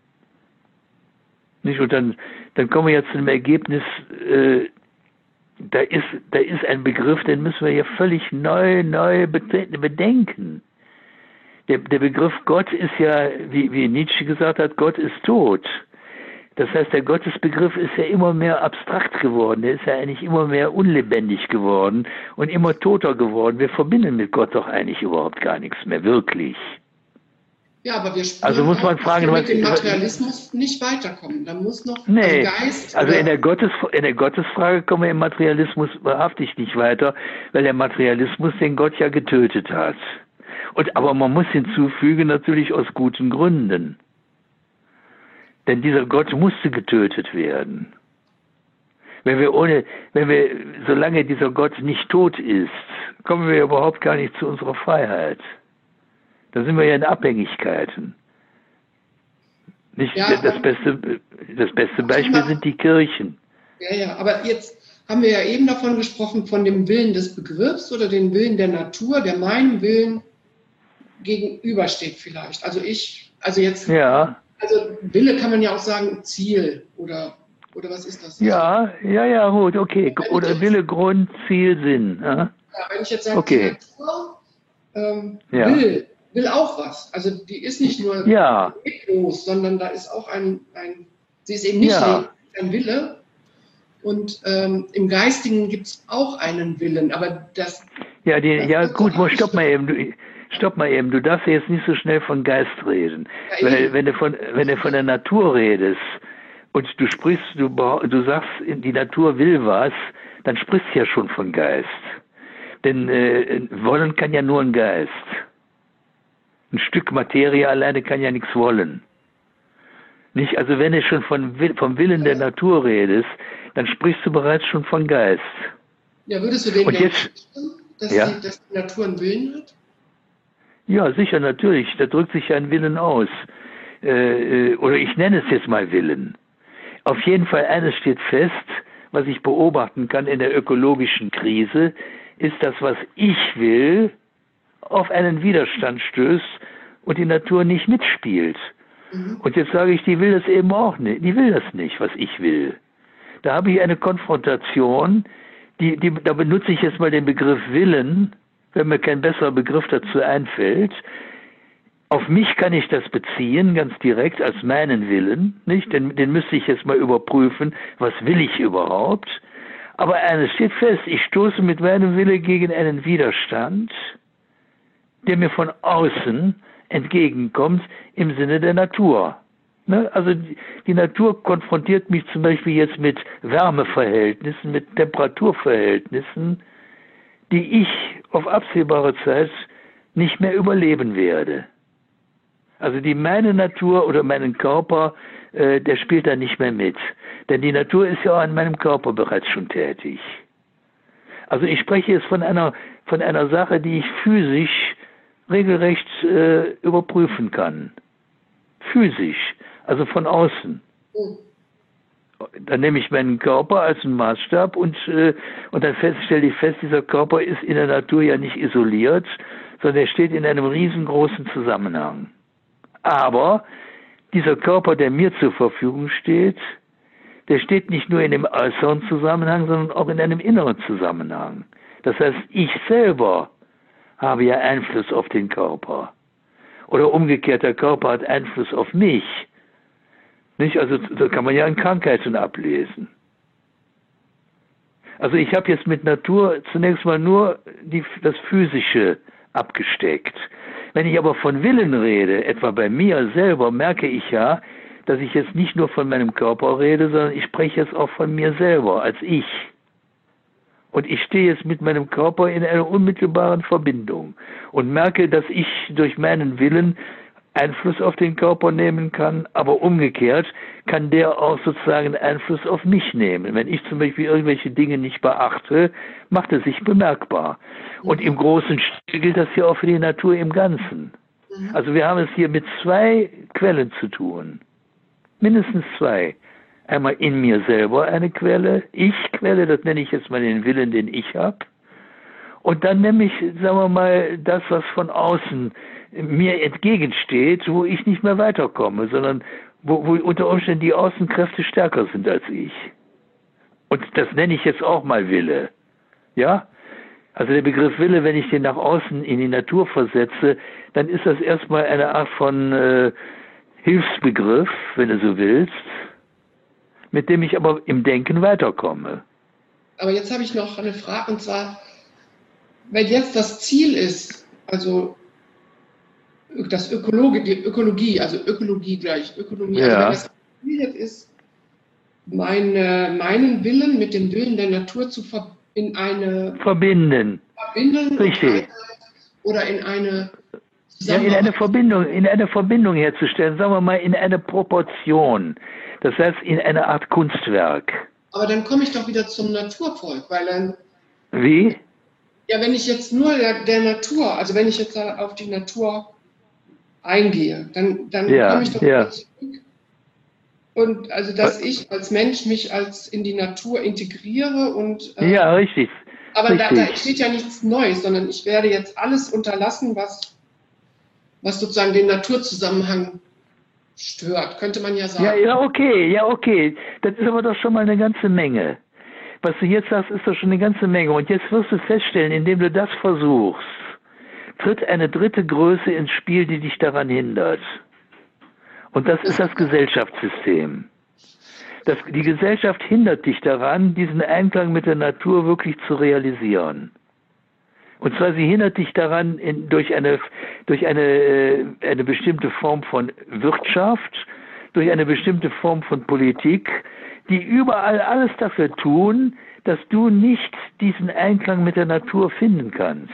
Nicht, und dann, dann kommen wir ja zu dem Ergebnis, äh, da ist, da ist ein Begriff, den müssen wir ja völlig neu, neu bedenken. Der, der Begriff Gott ist ja, wie, wie Nietzsche gesagt hat, Gott ist tot. Das heißt, der Gottesbegriff ist ja immer mehr abstrakt geworden. Der ist ja eigentlich immer mehr unlebendig geworden und immer toter geworden. Wir verbinden mit Gott doch eigentlich überhaupt gar nichts mehr, wirklich. Ja, aber wir spüren also muss man auch, fragen, dass wir was, mit dem Materialismus nicht weiterkommen. Da muss noch nee, ein Geist... Also in der, Gottes, in der Gottesfrage kommen wir im Materialismus wahrhaftig nicht weiter, weil der Materialismus den Gott ja getötet hat. Und, aber man muss hinzufügen, natürlich aus guten Gründen. Denn dieser Gott musste getötet werden. Wenn wir ohne, wenn wir, solange dieser Gott nicht tot ist, kommen wir überhaupt gar nicht zu unserer Freiheit. Da sind wir ja in Abhängigkeiten. Nicht, ja, das, beste, das beste Beispiel sind die Kirchen. Ja, ja, aber jetzt haben wir ja eben davon gesprochen, von dem Willen des Begriffs oder den Willen der Natur, der meinem Willen gegenübersteht vielleicht. Also ich, also jetzt, ja. also Wille kann man ja auch sagen Ziel oder, oder was ist das? Ja, ja, ja, gut, okay. Oder jetzt, Wille, Grund, Ziel, Sinn. Ja, ja wenn ich jetzt sage, okay. Die Natur ähm, ja. will, will auch was. Also die ist nicht nur ja. leblos, sondern da ist auch ein, ein sie ist eben nicht ja. ein Wille. Und ähm, im Geistigen gibt es auch einen Willen, aber das... Ja, die, das ja gut, so stopp mal eben. Du, stopp mal eben. Du darfst jetzt nicht so schnell von Geist reden. Ja, weil wenn du, von, wenn du von der Natur redest und du sprichst, du, du sagst, die Natur will was, dann sprichst du ja schon von Geist. Denn äh, wollen kann ja nur ein Geist. Ein Stück Materie alleine kann ja nichts wollen. Nicht? Also wenn du schon von, vom Willen der Natur redest, dann sprichst du bereits schon von Geist. Ja, würdest du den Und jetzt, dass, ja? die, dass die Natur einen Willen hat? Ja, sicher, natürlich. Da drückt sich ja ein Willen aus. Äh, oder ich nenne es jetzt mal Willen. Auf jeden Fall eines steht fest, was ich beobachten kann in der ökologischen Krise, ist das, was ich will, auf einen Widerstand stößt und die Natur nicht mitspielt. Mhm. Und jetzt sage ich, die will das eben auch nicht. Die will das nicht, was ich will. Da habe ich eine Konfrontation, die, die, da benutze ich jetzt mal den Begriff Willen, wenn mir kein besserer Begriff dazu einfällt. Auf mich kann ich das beziehen, ganz direkt, als meinen Willen, nicht? Den, den müsste ich jetzt mal überprüfen, was will ich überhaupt? Aber eines steht fest, ich stoße mit meinem Willen gegen einen Widerstand, der mir von außen entgegenkommt im Sinne der Natur. Ne? Also die, die Natur konfrontiert mich zum Beispiel jetzt mit Wärmeverhältnissen, mit Temperaturverhältnissen, die ich auf absehbare Zeit nicht mehr überleben werde. Also die meine Natur oder meinen Körper, äh, der spielt da nicht mehr mit. Denn die Natur ist ja auch an meinem Körper bereits schon tätig. Also ich spreche jetzt von einer, von einer Sache, die ich physisch regelrecht äh, überprüfen kann. Physisch, also von außen. Dann nehme ich meinen Körper als einen Maßstab und, äh, und dann fest, stelle ich fest, dieser Körper ist in der Natur ja nicht isoliert, sondern er steht in einem riesengroßen Zusammenhang. Aber dieser Körper, der mir zur Verfügung steht, der steht nicht nur in dem äußeren Zusammenhang, sondern auch in einem inneren Zusammenhang. Das heißt, ich selber habe ja Einfluss auf den Körper. Oder umgekehrt, der Körper hat Einfluss auf mich. Nicht? Also da kann man ja in Krankheiten ablesen. Also ich habe jetzt mit Natur zunächst mal nur die, das Physische abgesteckt. Wenn ich aber von Willen rede, etwa bei mir selber, merke ich ja, dass ich jetzt nicht nur von meinem Körper rede, sondern ich spreche jetzt auch von mir selber als ich. Und ich stehe jetzt mit meinem Körper in einer unmittelbaren Verbindung und merke, dass ich durch meinen Willen Einfluss auf den Körper nehmen kann, aber umgekehrt kann der auch sozusagen Einfluss auf mich nehmen. Wenn ich zum Beispiel irgendwelche Dinge nicht beachte, macht er sich bemerkbar. Und im großen Stil gilt das ja auch für die Natur im Ganzen. Also wir haben es hier mit zwei Quellen zu tun. Mindestens zwei. Einmal in mir selber eine Quelle, Ich-Quelle, das nenne ich jetzt mal den Willen, den ich habe. Und dann nehme ich, sagen wir mal, das, was von außen mir entgegensteht, wo ich nicht mehr weiterkomme, sondern wo, wo unter Umständen die Außenkräfte stärker sind als ich. Und das nenne ich jetzt auch mal Wille. Ja? Also der Begriff Wille, wenn ich den nach außen in die Natur versetze, dann ist das erstmal eine Art von äh, Hilfsbegriff, wenn du so willst, mit dem ich aber im Denken weiterkomme. Aber jetzt habe ich noch eine Frage, und zwar, wenn jetzt das Ziel ist, also das Ökologie, die Ökologie, also Ökologie gleich Ökonomie, ja. Also wenn das Ziel jetzt ist, meine, meinen Willen mit dem Willen der Natur zu ver in eine verbinden, verbinden richtig, oder in eine ja, in eine Verbindung, in eine Verbindung herzustellen, sagen wir mal in eine Proportion. Das heißt, in eine Art Kunstwerk. Aber dann komme ich doch wieder zum Naturvolk, weil dann... Wie? Ja, wenn ich jetzt nur der, der Natur, also wenn ich jetzt auf die Natur eingehe, dann, dann ja, komme ich doch ja. wieder zurück. Und also, dass ich als Mensch mich als in die Natur integriere und äh, Ja, richtig. aber da, da richtig. entsteht ja nichts Neues, sondern ich werde jetzt alles unterlassen, was, was sozusagen den Naturzusammenhang stört, könnte man ja Ja, sagen. ja, okay, ja, okay. Das ist aber doch schon mal eine ganze Menge. Was du jetzt sagst, ist doch schon eine ganze Menge. Und jetzt wirst du feststellen, indem du das versuchst, tritt eine dritte Größe ins Spiel, die dich daran hindert. Und das ist das Gesellschaftssystem. Das, die Gesellschaft hindert dich daran, diesen Einklang mit der Natur wirklich zu realisieren. Und zwar sie hindert dich daran in, durch, eine, durch eine, eine bestimmte Form von Wirtschaft, durch eine bestimmte Form von Politik, die überall alles dafür tun, dass du nicht diesen Einklang mit der Natur finden kannst.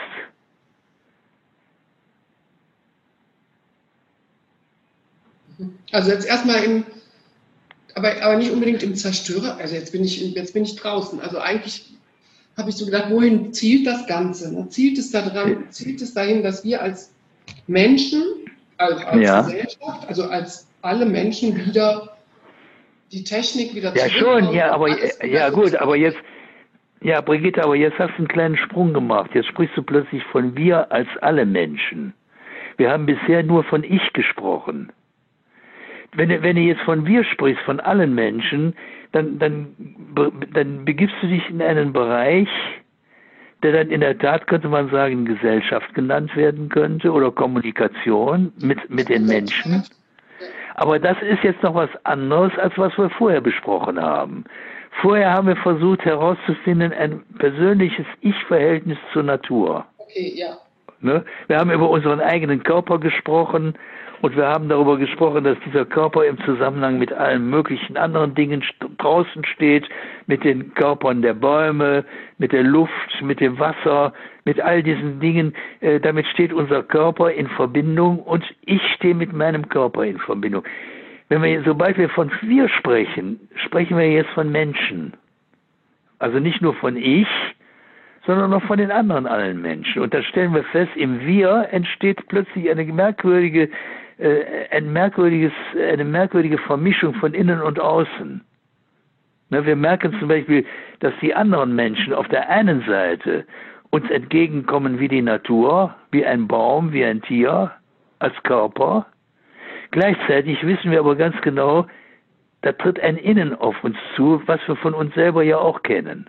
Also jetzt erstmal im, aber, aber nicht unbedingt im Zerstörer, also jetzt bin ich, jetzt bin ich draußen. Also eigentlich habe ich so gedacht, wohin zielt das Ganze? Ne? Zielt es daran, zielt es dahin, dass wir als Menschen, also als Ja. Gesellschaft, also als alle Menschen wieder die Technik wieder Ja zurückbauen? schon, ja, aber ja so gut, aber jetzt, ja Brigitte, aber jetzt hast du einen kleinen Sprung gemacht. Jetzt sprichst du plötzlich von wir als alle Menschen. Wir haben bisher nur von ich gesprochen. Wenn du, wenn du jetzt von wir sprichst, von allen Menschen, dann, dann, dann begibst du dich in einen Bereich, der dann in der Tat, könnte man sagen, Gesellschaft genannt werden könnte oder Kommunikation mit, mit den Menschen. Aber das ist jetzt noch was anderes, als was wir vorher besprochen haben. Vorher haben wir versucht herauszufinden, ein persönliches Ich-Verhältnis zur Natur. Okay, ja. Ne? Wir haben über unseren eigenen Körper gesprochen und wir haben darüber gesprochen, dass dieser Körper im Zusammenhang mit allen möglichen anderen Dingen draußen steht, mit den Körpern der Bäume, mit der Luft, mit dem Wasser, mit all diesen Dingen. Äh, damit steht unser Körper in Verbindung und ich stehe mit meinem Körper in Verbindung. Wenn wir, sobald wir von wir sprechen, sprechen wir jetzt von Menschen. Also nicht nur von ich, sondern auch von den anderen allen Menschen. Und da stellen wir fest, im Wir entsteht plötzlich eine merkwürdige, äh, ein merkwürdiges, eine merkwürdige Vermischung von innen und außen. Na, wir merken zum Beispiel, dass die anderen Menschen auf der einen Seite uns entgegenkommen wie die Natur, wie ein Baum, wie ein Tier, als Körper. Gleichzeitig wissen wir aber ganz genau, da tritt ein Innen auf uns zu, was wir von uns selber ja auch kennen.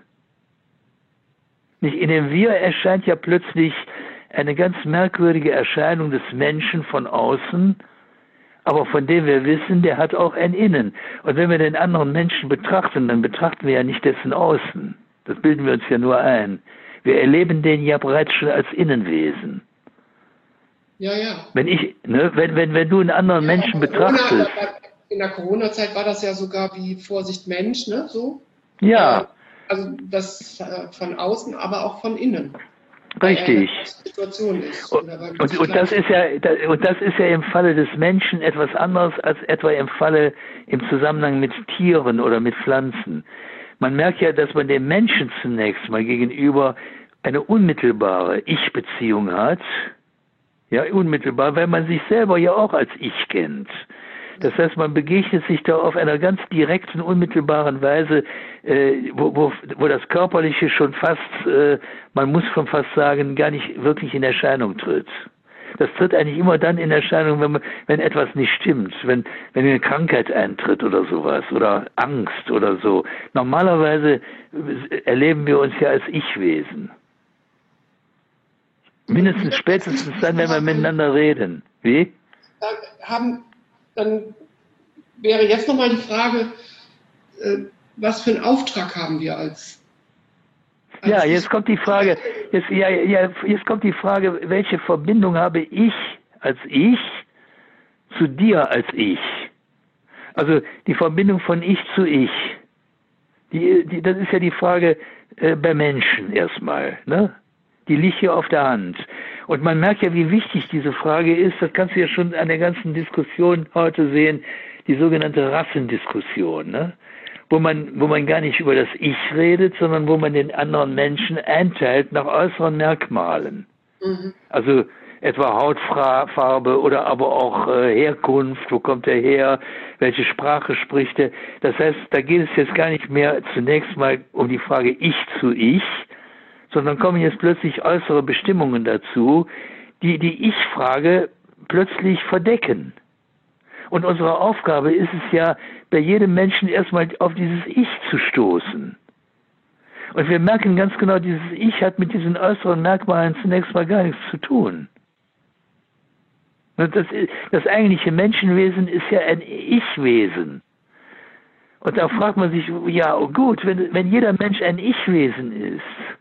Nicht in dem Wir erscheint ja plötzlich eine ganz merkwürdige Erscheinung des Menschen von außen, aber von dem wir wissen, der hat auch ein Innen. Und wenn wir den anderen Menschen betrachten, dann betrachten wir ja nicht dessen Außen. Das bilden wir uns ja nur ein. Wir erleben den ja bereits schon als Innenwesen. Ja, ja. Wenn ich, ne, wenn, wenn, wenn du einen anderen ja, Menschen betrachtest. Corona, in der Corona-Zeit war das ja sogar wie Vorsicht Mensch, ne, so. Ja. Also das von außen, aber auch von innen. Richtig. Situation ist, und, und, und, das ist ja, und das ist ja im Falle des Menschen etwas anderes als etwa im Falle im Zusammenhang mit Tieren oder mit Pflanzen. Man merkt ja, dass man dem Menschen zunächst mal gegenüber eine unmittelbare Ich-Beziehung hat. Ja, unmittelbar, weil man sich selber ja auch als Ich kennt. Das heißt, man begegnet sich da auf einer ganz direkten, unmittelbaren Weise, äh, wo, wo, wo das Körperliche schon fast, äh, man muss schon fast sagen, gar nicht wirklich in Erscheinung tritt. Das tritt eigentlich immer dann in Erscheinung, wenn, man, wenn etwas nicht stimmt, wenn, wenn eine Krankheit eintritt oder sowas oder Angst oder so. Normalerweise erleben wir uns ja als Ich-Wesen. Mindestens spätestens dann, wenn wir miteinander reden. Wie? Haben Dann wäre jetzt nochmal die Frage, was für einen Auftrag haben wir als, als Ja, jetzt kommt die Frage, jetzt, ja, ja, jetzt kommt die Frage, welche Verbindung habe ich als Ich zu dir als Ich? Also die Verbindung von Ich zu Ich. Die, die, das ist ja die Frage äh, bei Menschen erstmal, ne? Die liegt hier auf der Hand. Und man merkt ja, wie wichtig diese Frage ist. Das kannst du ja schon an der ganzen Diskussion heute sehen, die sogenannte Rassendiskussion, ne? Wo man, wo man gar nicht über das Ich redet, sondern wo man den anderen Menschen einteilt nach äußeren Merkmalen. Mhm. Also etwa Hautfarbe oder aber auch äh, Herkunft, wo kommt er her, welche Sprache spricht er. Das heißt, da geht es jetzt gar nicht mehr zunächst mal um die Frage Ich zu Ich, sondern kommen jetzt plötzlich äußere Bestimmungen dazu, die die Ich-Frage plötzlich verdecken. Und unsere Aufgabe ist es ja, bei jedem Menschen erstmal auf dieses Ich zu stoßen. Und wir merken ganz genau, dieses Ich hat mit diesen äußeren Merkmalen zunächst mal gar nichts zu tun. Und das, das eigentliche Menschenwesen ist ja ein Ich-Wesen. Und da fragt man sich, ja gut, wenn, wenn jeder Mensch ein Ich-Wesen ist,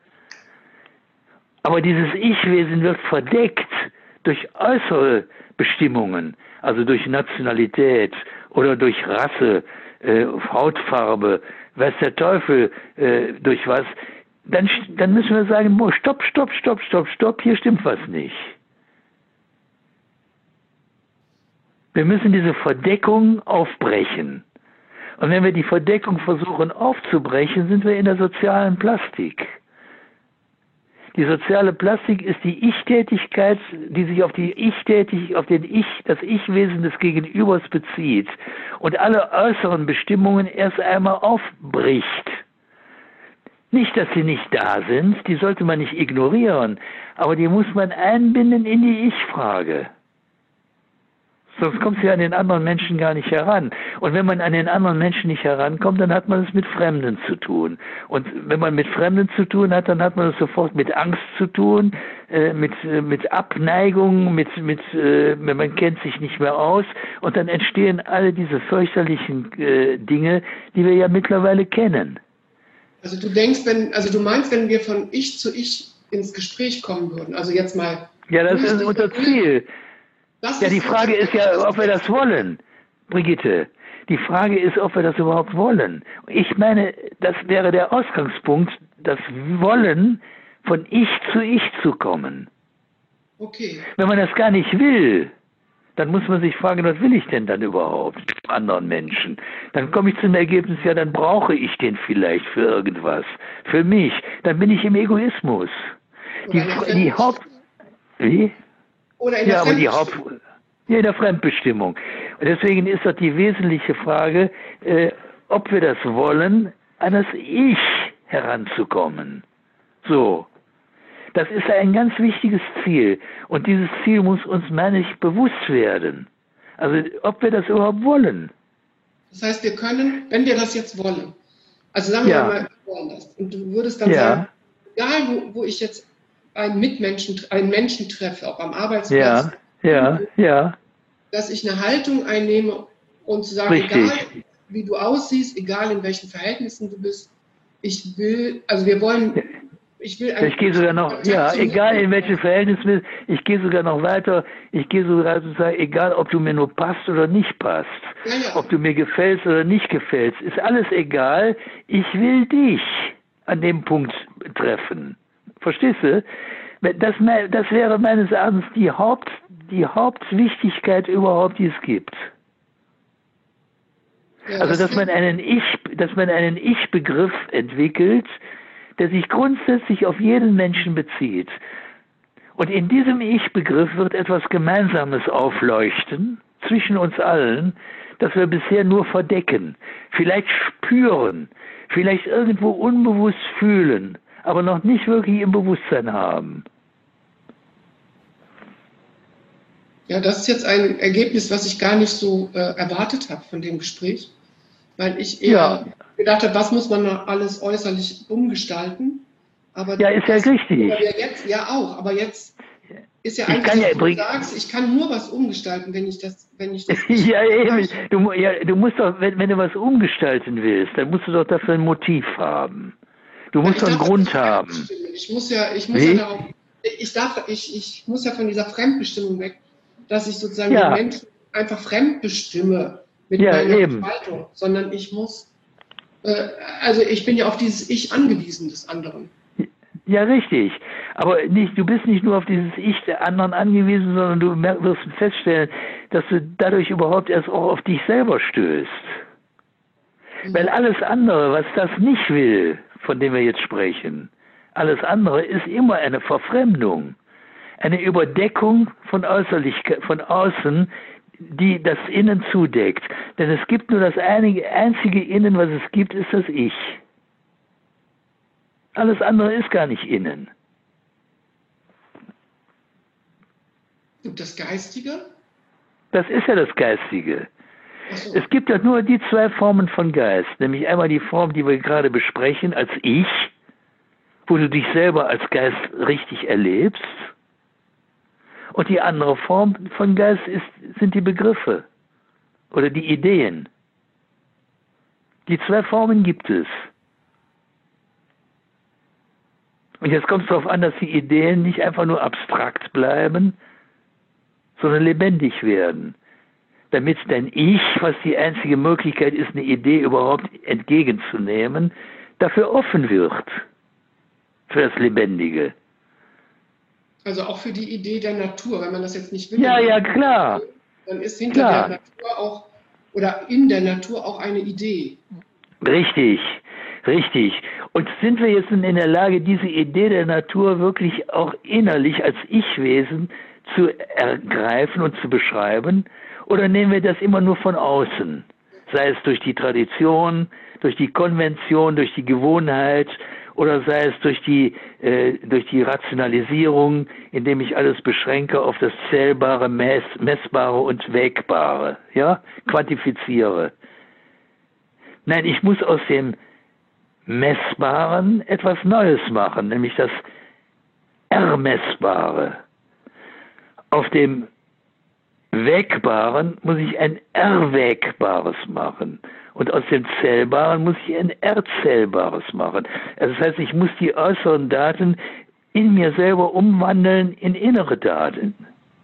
aber dieses Ich-Wesen wird verdeckt durch äußere Bestimmungen, also durch Nationalität oder durch Rasse, äh, Hautfarbe, weiß der Teufel äh, durch was, dann, dann müssen wir sagen, stopp, stopp, stopp, stopp, stopp, hier stimmt was nicht. Wir müssen diese Verdeckung aufbrechen. Und wenn wir die Verdeckung versuchen aufzubrechen, sind wir in der sozialen Plastik. Die soziale Plastik ist die Ich-Tätigkeit, die sich auf die Ich-Tätigkeit, auf den Ich, das Ich-Wesen des Gegenübers bezieht und alle äußeren Bestimmungen erst einmal aufbricht. Nicht, dass sie nicht da sind, die sollte man nicht ignorieren, aber die muss man einbinden in die Ich-Frage. Sonst kommt sie an den anderen Menschen gar nicht heran. Und wenn man an den anderen Menschen nicht herankommt, dann hat man es mit Fremden zu tun. Und wenn man mit Fremden zu tun hat, dann hat man es sofort mit Angst zu tun, äh, mit, äh, mit Abneigung, mit, mit äh, man kennt sich nicht mehr aus. Und dann entstehen alle diese fürchterlichen äh, Dinge, die wir ja mittlerweile kennen. Also du denkst, wenn, also du meinst, wenn wir von Ich zu Ich ins Gespräch kommen würden, also jetzt mal... Ja, das ist unser Ziel. Das ja, die Frage ist ja, ob wir das wollen, Brigitte. Die Frage ist, ob wir das überhaupt wollen. Ich meine, das wäre der Ausgangspunkt, das Wollen, von Ich zu Ich zu kommen. Okay. Wenn man das gar nicht will, dann muss man sich fragen, was will ich denn dann überhaupt mit anderen Menschen? Dann komme ich zum Ergebnis, ja, dann brauche ich den vielleicht für irgendwas, für mich. Dann bin ich im Egoismus. Die, die Haupt... Wie? Oder in der ja, aber die Haupt... Ja, in der Fremdbestimmung. Und deswegen ist doch die wesentliche Frage, äh, ob wir das wollen, an das Ich heranzukommen. So. Das ist ein ganz wichtiges Ziel. Und dieses Ziel muss uns, meine ich, bewusst werden. Also, ob wir das überhaupt wollen. Das heißt, wir können, wenn wir das jetzt wollen, also sagen wir ja. mal, wir wollen das. Und du würdest dann ja. sagen, egal wo, wo ich jetzt einen Mitmenschen, einen Menschen treffe, auch am Arbeitsplatz, ja. Ja, ja. dass ich eine Haltung einnehme und zu sagen, Richtig. Egal wie du aussiehst, egal in welchen Verhältnissen du bist, ich will, also wir wollen, ich will Ich gehe sogar noch, ja, egal in welchen Verhältnissen, ich gehe sogar noch weiter, ich gehe sogar sozusagen, egal ob du mir nur passt oder nicht passt, ja, ja. ob du mir gefällst oder nicht gefällst, ist alles egal, ich will dich an dem Punkt treffen. Verstehst du? Das, das wäre meines Erachtens die, Haupt, die Hauptwichtigkeit überhaupt, die es gibt. Ja, also, dass man einen Ich, dass man einen Ich-Begriff entwickelt, der sich grundsätzlich auf jeden Menschen bezieht. Und in diesem Ich-Begriff wird etwas Gemeinsames aufleuchten zwischen uns allen, das wir bisher nur verdecken, vielleicht spüren, vielleicht irgendwo unbewusst fühlen, aber noch nicht wirklich im Bewusstsein haben. Ja, das ist jetzt ein Ergebnis, was ich gar nicht so äh, erwartet habe von dem Gespräch, weil ich eher ja. gedacht habe, was muss man noch alles äußerlich umgestalten. Aber ja, ist ja das, richtig. Aber jetzt, ja auch, aber jetzt ist ja eigentlich, ja, was du sagst, ich kann nur was umgestalten, wenn ich das, wenn ich das ja, eben. Du, ja, du musst doch, wenn, wenn du was umgestalten willst, dann musst du doch dafür ein Motiv haben. Du musst doch einen Grund haben. Ich muss ja, ich muss ja darauf, ich darf, ich, ich muss ja von dieser Fremdbestimmung weg, dass ich sozusagen ja. den Menschen einfach fremdbestimme mit ja, meiner eben. Entfaltung, sondern ich muss, äh, also ich bin ja auf dieses Ich angewiesen des anderen. Ja, richtig. Aber nicht, du bist nicht nur auf dieses Ich der anderen angewiesen, sondern du wirst feststellen, dass du dadurch überhaupt erst auch auf dich selber stößt. Mhm. Weil alles andere, was das nicht will, von dem wir jetzt sprechen, alles andere ist immer eine Verfremdung. eine Überdeckung von Äußerlichkeit, von außen, die das Innen zudeckt. Denn es gibt nur das einige, einzige Innen, was es gibt, ist das Ich. Alles andere ist gar nicht Innen. Und das Geistige? Das ist ja das Geistige. Ach so. Es gibt ja nur die zwei Formen von Geist, nämlich einmal die Form, die wir gerade besprechen, als Ich, wo du dich selber als Geist richtig erlebst. Und die andere Form von Geist ist, sind die Begriffe oder die Ideen. Die zwei Formen gibt es. Und jetzt kommt es darauf an, dass die Ideen nicht einfach nur abstrakt bleiben, sondern lebendig werden. Damit dein Ich, was die einzige Möglichkeit ist, eine Idee überhaupt entgegenzunehmen, dafür offen wird. Für das Lebendige. Also auch für die Idee der Natur, wenn man das jetzt nicht will. Ja, ja, klar. Dann ist hinter klar. der Natur auch, oder in der Natur auch eine Idee. Richtig, richtig. Und sind wir jetzt in der Lage, diese Idee der Natur wirklich auch innerlich als Ich-Wesen zu ergreifen und zu beschreiben? Oder nehmen wir das immer nur von außen? Sei es durch die Tradition, durch die Konvention, durch die Gewohnheit, oder sei es durch die, äh, durch die Rationalisierung, indem ich alles beschränke auf das Zählbare, Mess, Messbare und Wägbare, ja, quantifiziere. Nein, ich muss aus dem Messbaren etwas Neues machen, nämlich das Ermessbare. Auf dem Wägbaren muss ich ein Erwägbares machen. Und aus dem Zählbaren muss ich ein Erzählbares machen. Also das heißt, ich muss die äußeren Daten in mir selber umwandeln in innere Daten.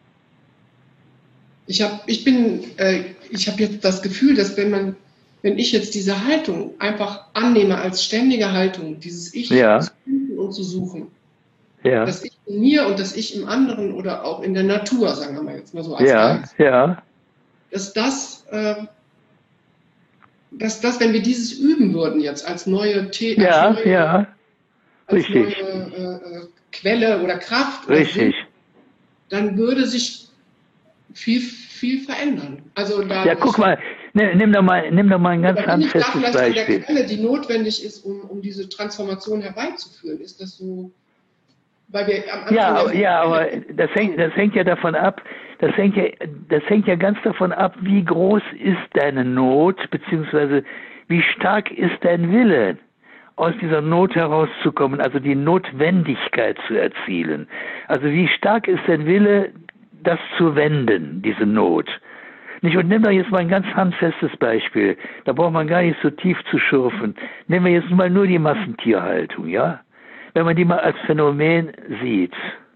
Ich habe, ich bin, äh, ich habe jetzt das Gefühl, dass wenn man, wenn ich jetzt diese Haltung einfach annehme als ständige Haltung, dieses Ich ja. zu finden und zu suchen, ja. das Ich in mir und das Ich im anderen oder auch in der Natur, sagen wir mal jetzt mal so als ja. Geist, ja. dass das äh, dass das, wenn wir dieses üben würden jetzt als neue, The ja, als neue, ja. als Richtig. neue äh, Quelle oder Kraft, Richtig. Sinn, dann würde sich viel, viel verändern. Also da ja, guck mal, nimm, nimm, doch mal, nimm doch mal ein ganz handfestes da Beispiel. An der Quelle, die notwendig ist, um, um diese Transformation herbeizuführen, ist das so, weil wir am Anfang ja, ja, ja, aber das hängt, das hängt ja davon ab, das hängt ja, das hängt ja ganz davon ab, wie groß ist deine Not, beziehungsweise wie stark ist dein Wille, aus dieser Not herauszukommen, also die Notwendigkeit zu erzielen. Also wie stark ist dein Wille, das zu wenden, diese Not. Nicht? Und nimm doch jetzt mal ein ganz handfestes Beispiel, da braucht man gar nicht so tief zu schürfen. Nehmen wir jetzt mal nur die Massentierhaltung, ja? Wenn man die mal als Phänomen sieht,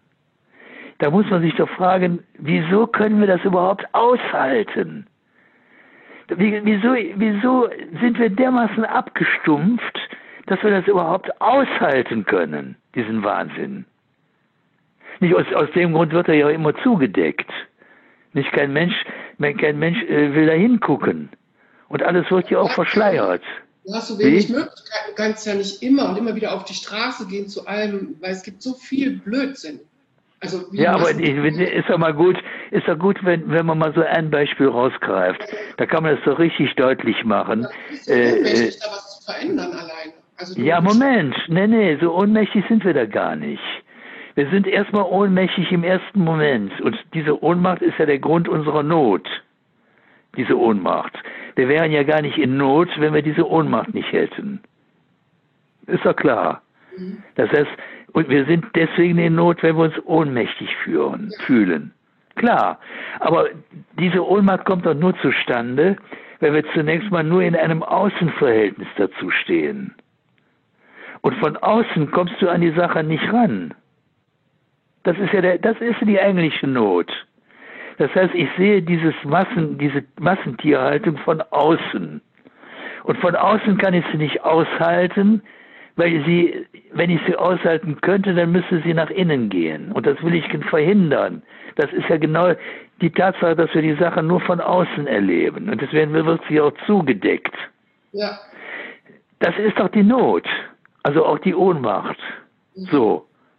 da muss man sich doch fragen, wieso können wir das überhaupt aushalten? Wieso, wieso sind wir dermaßen abgestumpft, dass wir das überhaupt aushalten können, diesen Wahnsinn? Nicht aus, aus dem Grund wird er ja immer zugedeckt. Nicht kein Mensch, kein Mensch äh, will da hingucken. Und alles wird ja auch verschleiert. Du hast so wenig Wie? Möglichkeiten, du kannst ja nicht immer und immer wieder auf die Straße gehen zu allem, weil es gibt so viel Blödsinn. Also wie ja, aber ist doch mal gut, ist doch gut, wenn, wenn man mal so ein Beispiel rausgreift. Da kann man das doch richtig deutlich machen. Ja, du bist so ohnmächtig, äh, da was zu verändern alleine. Also ja, Moment. Nee, nee, so ohnmächtig sind wir da gar nicht. Wir sind erstmal ohnmächtig im ersten Moment. Und diese Ohnmacht ist ja der Grund unserer Not. Diese Ohnmacht. Wir wären ja gar nicht in Not, wenn wir diese Ohnmacht nicht hätten. Ist doch klar. Mhm. Das heißt, und wir sind deswegen in Not, wenn wir uns ohnmächtig fühlen, ja. fühlen. Klar. Aber diese Ohnmacht kommt doch nur zustande, wenn wir zunächst mal nur in einem Außenverhältnis dazu stehen. Und von außen kommst du an die Sache nicht ran. Das ist ja der, das ist die eigentliche Not. Das heißt, ich sehe dieses Massen, diese Massentierhaltung von außen. Und von außen kann ich sie nicht aushalten, weil sie, wenn ich sie aushalten könnte, dann müsste sie nach innen gehen. Und das will ich verhindern. Das ist ja genau die Tatsache, dass wir die Sache nur von außen erleben. Und deswegen wird sie auch zugedeckt. Ja. Das ist doch die Not. Also auch die Ohnmacht. So.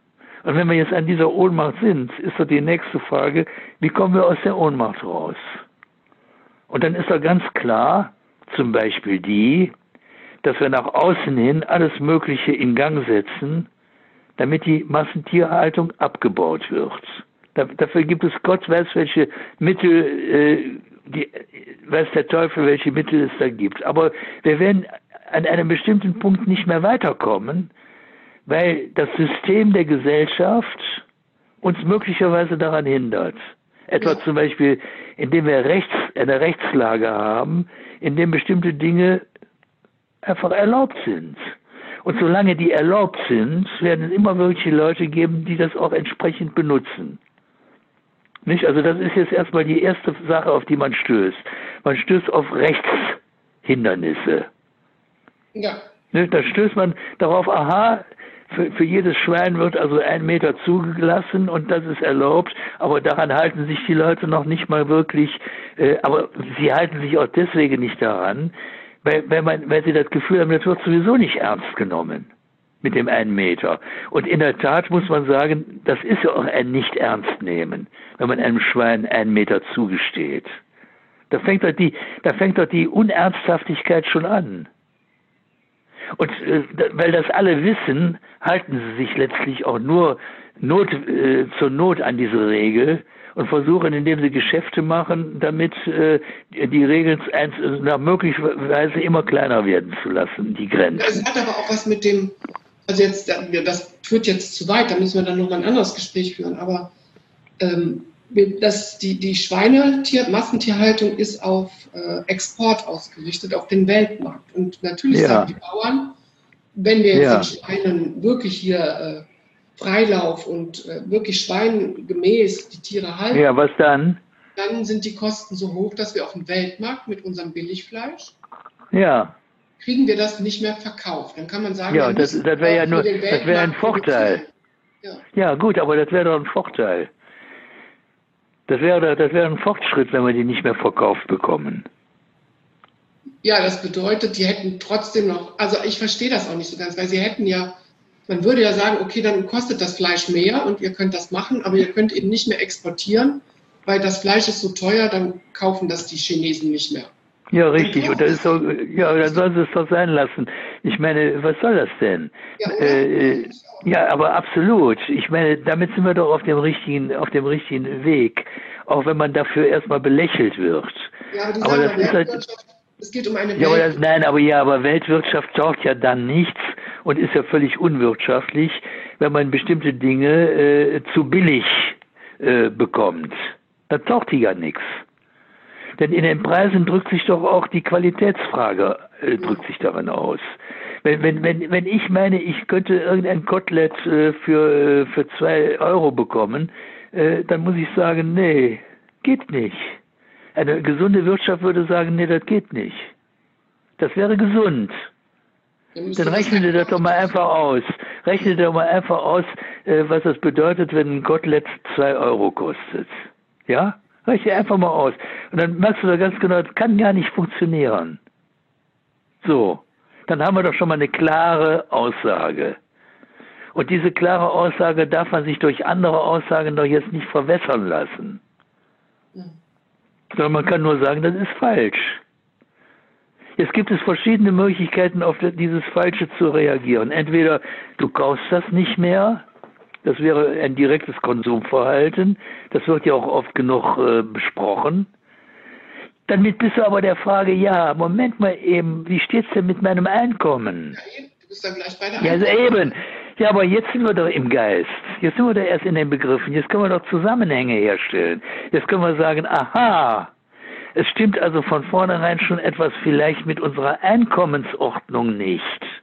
Und wenn wir jetzt an dieser Ohnmacht sind, ist doch die nächste Frage, wie kommen wir aus der Ohnmacht raus? Und dann ist doch ganz klar, zum Beispiel die, dass wir nach außen hin alles Mögliche in Gang setzen, damit die Massentierhaltung abgebaut wird. Da, dafür gibt es Gott weiß welche Mittel, äh, die, weiß der Teufel, welche Mittel es da gibt. Aber wir werden an einem bestimmten Punkt nicht mehr weiterkommen, weil das System der Gesellschaft uns möglicherweise daran hindert. Etwa ja. zum Beispiel, indem wir rechts, eine Rechtslage haben, in dem bestimmte Dinge einfach erlaubt sind. Und solange die erlaubt sind, werden es immer welche Leute geben, die das auch entsprechend benutzen. Nicht? Also das ist jetzt erstmal die erste Sache, auf die man stößt. Man stößt auf Rechtshindernisse. Ja. Nicht? Da stößt man darauf, aha, für, für jedes Schwein wird also ein Meter zugelassen und das ist erlaubt, aber daran halten sich die Leute noch nicht mal wirklich, äh, aber sie halten sich auch deswegen nicht daran, weil, weil, man, weil sie das Gefühl haben, das wird sowieso nicht ernst genommen mit dem einen Meter. Und in der Tat muss man sagen, das ist ja auch ein Nicht-Ernst-Nehmen, wenn man einem Schwein einen Meter zugesteht. Da fängt doch die, da fängt doch die Unernsthaftigkeit schon an. Und äh, weil das alle wissen, halten sie sich letztlich auch nur Not, äh, zur Not an diese Regel und versuchen, indem sie Geschäfte machen, damit äh, die Regeln nach möglicherweise immer kleiner werden zu lassen, die Grenzen. Es hat aber auch was mit dem, also jetzt, das führt jetzt zu weit, da müssen wir dann nochmal ein anderes Gespräch führen, aber ähm, das, die, die Schweinetier, Massentierhaltung ist auf äh, Export ausgerichtet, auf den Weltmarkt. Und natürlich ja. sagen die Bauern, wenn wir jetzt ja. den Schweinen wirklich hier äh, Freilauf und äh, wirklich schweingemäß die Tiere halten, ja, was dann? Dann sind die Kosten so hoch, dass wir auf dem Weltmarkt mit unserem Billigfleisch, ja. kriegen wir das nicht mehr verkauft. Dann kann man sagen, ja, das, das wäre ja nur, das wäre ein Vorteil. Ja. ja, gut, aber das wäre doch ein Vorteil. Das wäre, das wäre ein Fortschritt, wenn wir die nicht mehr verkauft bekommen. Ja, das bedeutet, die hätten trotzdem noch, also ich verstehe das auch nicht so ganz, weil sie hätten ja, man würde ja sagen, okay, dann kostet das Fleisch mehr und ihr könnt das machen, aber ihr könnt eben nicht mehr exportieren, weil das Fleisch ist so teuer, dann kaufen das die Chinesen nicht mehr. Ja, richtig. Und das ist so, ja, dann sollen sie es doch sein lassen. Ich meine, was soll das denn? Ja, äh, ja, aber absolut. Ich meine, damit sind wir doch auf dem richtigen, auf dem richtigen Weg. Auch wenn man dafür erstmal belächelt wird. Ja, aber, die aber sagen, das ist halt, es geht um eine ja, aber das, nein, aber ja, aber Weltwirtschaft taugt ja dann nichts und ist ja völlig unwirtschaftlich, wenn man bestimmte Dinge äh, zu billig äh, bekommt. Da taugt die ja nichts. Denn in den Preisen drückt sich doch auch die Qualitätsfrage, äh, drückt sich darin aus. Wenn, wenn, wenn, wenn ich meine, ich könnte irgendein Kotelett äh, für, äh, für zwei Euro bekommen, äh, dann muss ich sagen, nee, geht nicht. Eine gesunde Wirtschaft würde sagen, nee, das geht nicht. Das wäre gesund. Dann rechnen Sie das doch mal einfach aus. Rechnen Sie doch mal einfach aus, äh, was das bedeutet, wenn ein Kotelett zwei Euro kostet. Ja? Rechne einfach mal aus. Und dann merkst du da ganz genau, das kann gar nicht funktionieren. So, dann haben wir doch schon mal eine klare Aussage. Und diese klare Aussage darf man sich durch andere Aussagen doch jetzt nicht verwässern lassen. Ja. Sondern man kann nur sagen, das ist falsch. Jetzt gibt es verschiedene Möglichkeiten, auf dieses Falsche zu reagieren. Entweder du kaufst das nicht mehr, das wäre ein direktes Konsumverhalten. Das wird ja auch oft genug äh, besprochen. Damit bist du aber der Frage, ja, Moment mal eben, wie steht's denn mit meinem Einkommen? Ja, du bist dann gleich bei der Einkommen. Ja, also eben. Ja, aber jetzt sind wir doch im Geist. Jetzt sind wir doch erst in den Begriffen. Jetzt können wir doch Zusammenhänge herstellen. Jetzt können wir sagen, aha, es stimmt also von vornherein schon etwas vielleicht mit unserer Einkommensordnung nicht.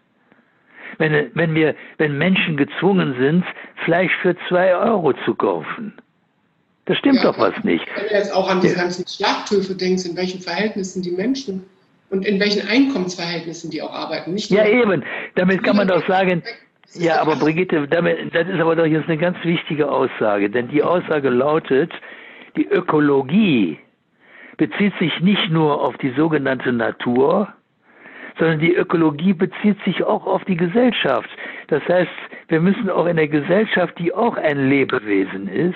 Wenn, wenn wir, wenn Menschen gezwungen sind, Fleisch für zwei Euro zu kaufen. Das stimmt ja, doch was nicht. Wenn du jetzt auch an diese ganzen Schlachthöfe denkst, in welchen Verhältnissen die Menschen und in welchen Einkommensverhältnissen die auch arbeiten. Nicht ja, eben. Damit kann man doch sagen, ja, aber Brigitte, damit, das ist aber doch jetzt eine ganz wichtige Aussage. Denn die Aussage lautet, die Ökologie bezieht sich nicht nur auf die sogenannte Natur, sondern die Ökologie bezieht sich auch auf die Gesellschaft. Das heißt, wir müssen auch in der Gesellschaft, die auch ein Lebewesen ist,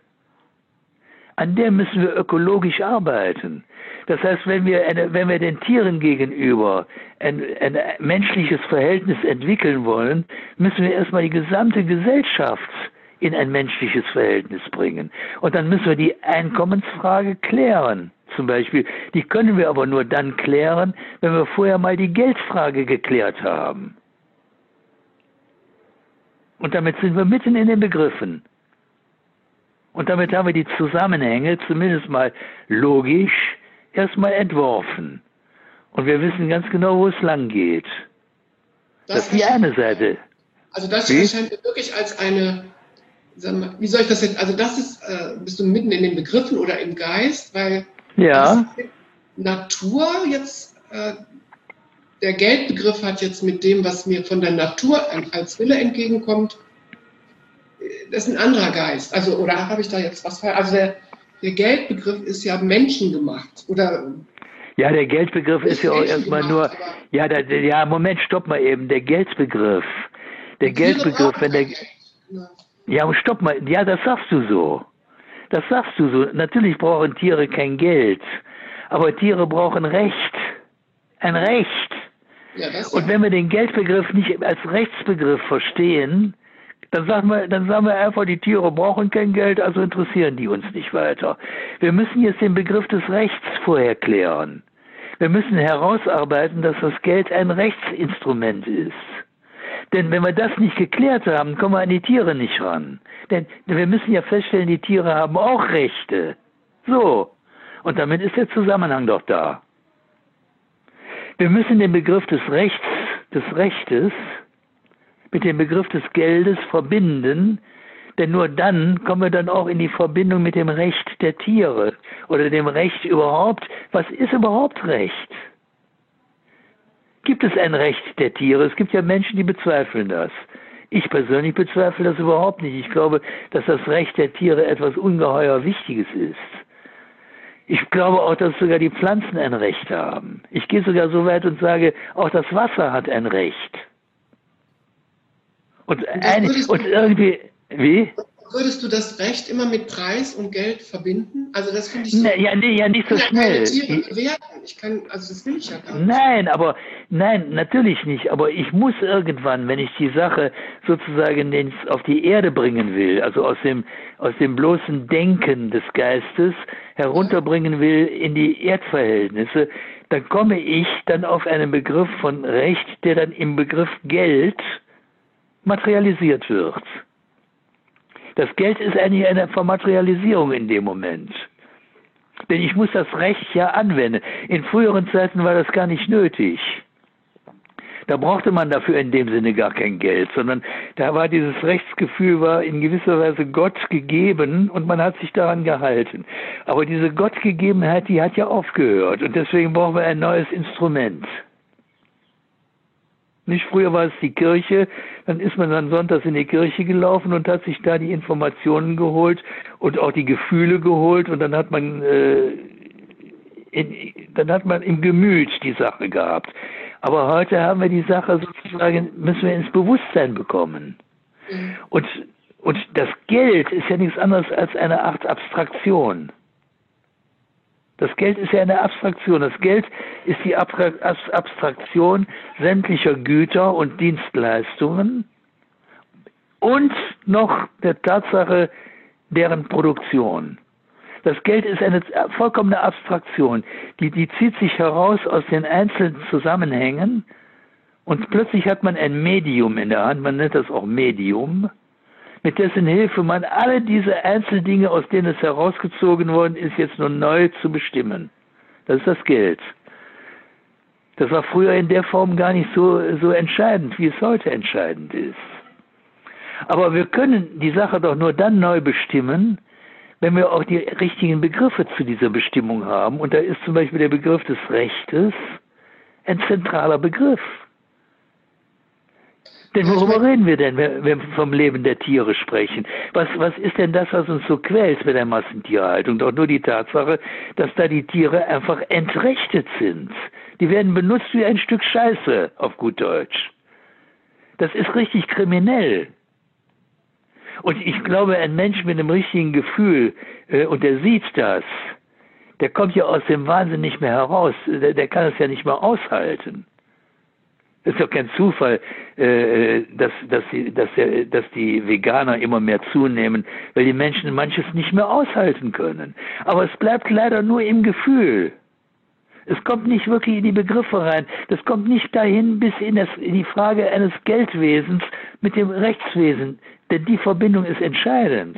an der müssen wir ökologisch arbeiten. Das heißt, wenn wir, eine, wenn wir den Tieren gegenüber ein, ein menschliches Verhältnis entwickeln wollen, müssen wir erstmal die gesamte Gesellschaft in ein menschliches Verhältnis bringen. Und dann müssen wir die Einkommensfrage klären. Zum Beispiel, die können wir aber nur dann klären, wenn wir vorher mal die Geldfrage geklärt haben. Und damit sind wir mitten in den Begriffen. Und damit haben wir die Zusammenhänge, zumindest mal logisch, erstmal entworfen. Und wir wissen ganz genau, wo es lang geht. Das, das ist die eine Seite. Also das Wie? erscheint mir wirklich als eine, sagen wir, wie soll ich das jetzt, also das ist, äh, bist du mitten in den Begriffen oder im Geist, weil ja. Natur jetzt, äh, der Geldbegriff hat jetzt mit dem, was mir von der Natur als Wille entgegenkommt, das ist ein anderer Geist. Also, oder habe ich da jetzt was falsch? Also der, der Geldbegriff ist ja menschengemacht. Oder ja, der Geldbegriff ist ja auch erstmal nur. Ja, der, der, ja, Moment, stopp mal eben. Der Geldbegriff. Der Geldbegriff, wenn der. Ja, stopp mal. Ja, das sagst du so. Das sagst du so. Natürlich brauchen Tiere kein Geld. Aber Tiere brauchen Recht. Ein Recht. Ja, das Und wenn wir den Geldbegriff nicht als Rechtsbegriff verstehen, Dann sagen, wir, dann sagen wir einfach, die Tiere brauchen kein Geld, also interessieren die uns nicht weiter. Wir müssen jetzt den Begriff des Rechts vorher klären. Wir müssen herausarbeiten, dass das Geld ein Rechtsinstrument ist. Denn wenn wir das nicht geklärt haben, kommen wir an die Tiere nicht ran. Denn wir müssen ja feststellen, die Tiere haben auch Rechte. So. Und damit ist der Zusammenhang doch da. Wir müssen den Begriff des Rechts, des Rechtes, mit dem Begriff des Geldes verbinden, denn nur dann kommen wir dann auch in die Verbindung mit dem Recht der Tiere oder dem Recht überhaupt. Was ist überhaupt Recht? Gibt es ein Recht der Tiere? Es gibt ja Menschen, die bezweifeln das. Ich persönlich bezweifle das überhaupt nicht. Ich glaube, dass das Recht der Tiere etwas ungeheuer Wichtiges ist. Ich glaube auch, dass sogar die Pflanzen ein Recht haben. Ich gehe sogar so weit und sage, auch das Wasser hat ein Recht. Und, eine, und irgendwie, wie? Würdest du das Recht immer mit Preis und Geld verbinden? Also das finde ich so. Ne, ja, nee, ja, nicht so ich kann schnell. Keine Tiere bewerten. Ich kann, also das will ich ja gar nicht. Nein, aber, nein, natürlich nicht. Aber ich muss irgendwann, wenn ich die Sache sozusagen ins, auf die Erde bringen will, also aus dem, aus dem bloßen Denken des Geistes herunterbringen will in die Erdverhältnisse, dann komme ich dann auf einen Begriff von Recht, der dann im Begriff Geld materialisiert wird. Das Geld ist eigentlich eine Vermaterialisierung in dem Moment. Denn ich muss das Recht ja anwenden. In früheren Zeiten war das gar nicht nötig. Da brauchte man dafür in dem Sinne gar kein Geld, sondern da war dieses Rechtsgefühl war in gewisser Weise Gott gegeben und man hat sich daran gehalten. Aber diese Gottgegebenheit, die hat ja aufgehört und deswegen brauchen wir ein neues Instrument. Nicht früher war es die Kirche, dann ist man dann sonntags in die Kirche gelaufen und hat sich da die Informationen geholt und auch die Gefühle geholt und dann hat man, äh, in, dann hat man im Gemüt die Sache gehabt. Aber heute haben wir die Sache sozusagen, müssen wir ins Bewusstsein bekommen. Mhm. Und, und das Geld ist ja nichts anderes als eine Art Abstraktion. Das Geld ist ja eine Abstraktion. Das Geld ist die Abstraktion sämtlicher Güter und Dienstleistungen und noch der Tatsache deren Produktion. Das Geld ist eine vollkommene Abstraktion. Die, die zieht sich heraus aus den einzelnen Zusammenhängen und plötzlich hat man ein Medium in der Hand, man nennt das auch Medium, mit dessen Hilfe man alle diese Einzeldinge, aus denen es herausgezogen worden ist, jetzt nur neu zu bestimmen. Das ist das Geld. Das war früher in der Form gar nicht so, so entscheidend, wie es heute entscheidend ist. Aber wir können die Sache doch nur dann neu bestimmen, wenn wir auch die richtigen Begriffe zu dieser Bestimmung haben. Und da ist zum Beispiel der Begriff des Rechtes ein zentraler Begriff. Denn worüber reden wir denn, wenn wir vom Leben der Tiere sprechen? Was, was ist denn das, was uns so quält mit der Massentierhaltung? Doch nur die Tatsache, dass da die Tiere einfach entrechtet sind. Die werden benutzt wie ein Stück Scheiße, auf gut Deutsch. Das ist richtig kriminell. Und ich glaube, ein Mensch mit einem richtigen Gefühl, äh, und der sieht das, der kommt ja aus dem Wahnsinn nicht mehr heraus. Der, der kann es ja nicht mehr aushalten. Es ist doch kein Zufall, äh, dass, dass, die, dass, der, dass die Veganer immer mehr zunehmen, weil die Menschen manches nicht mehr aushalten können. Aber es bleibt leider nur im Gefühl. Es kommt nicht wirklich in die Begriffe rein. Das kommt nicht dahin bis in, das, in die Frage eines Geldwesens mit dem Rechtswesen. Denn die Verbindung ist entscheidend.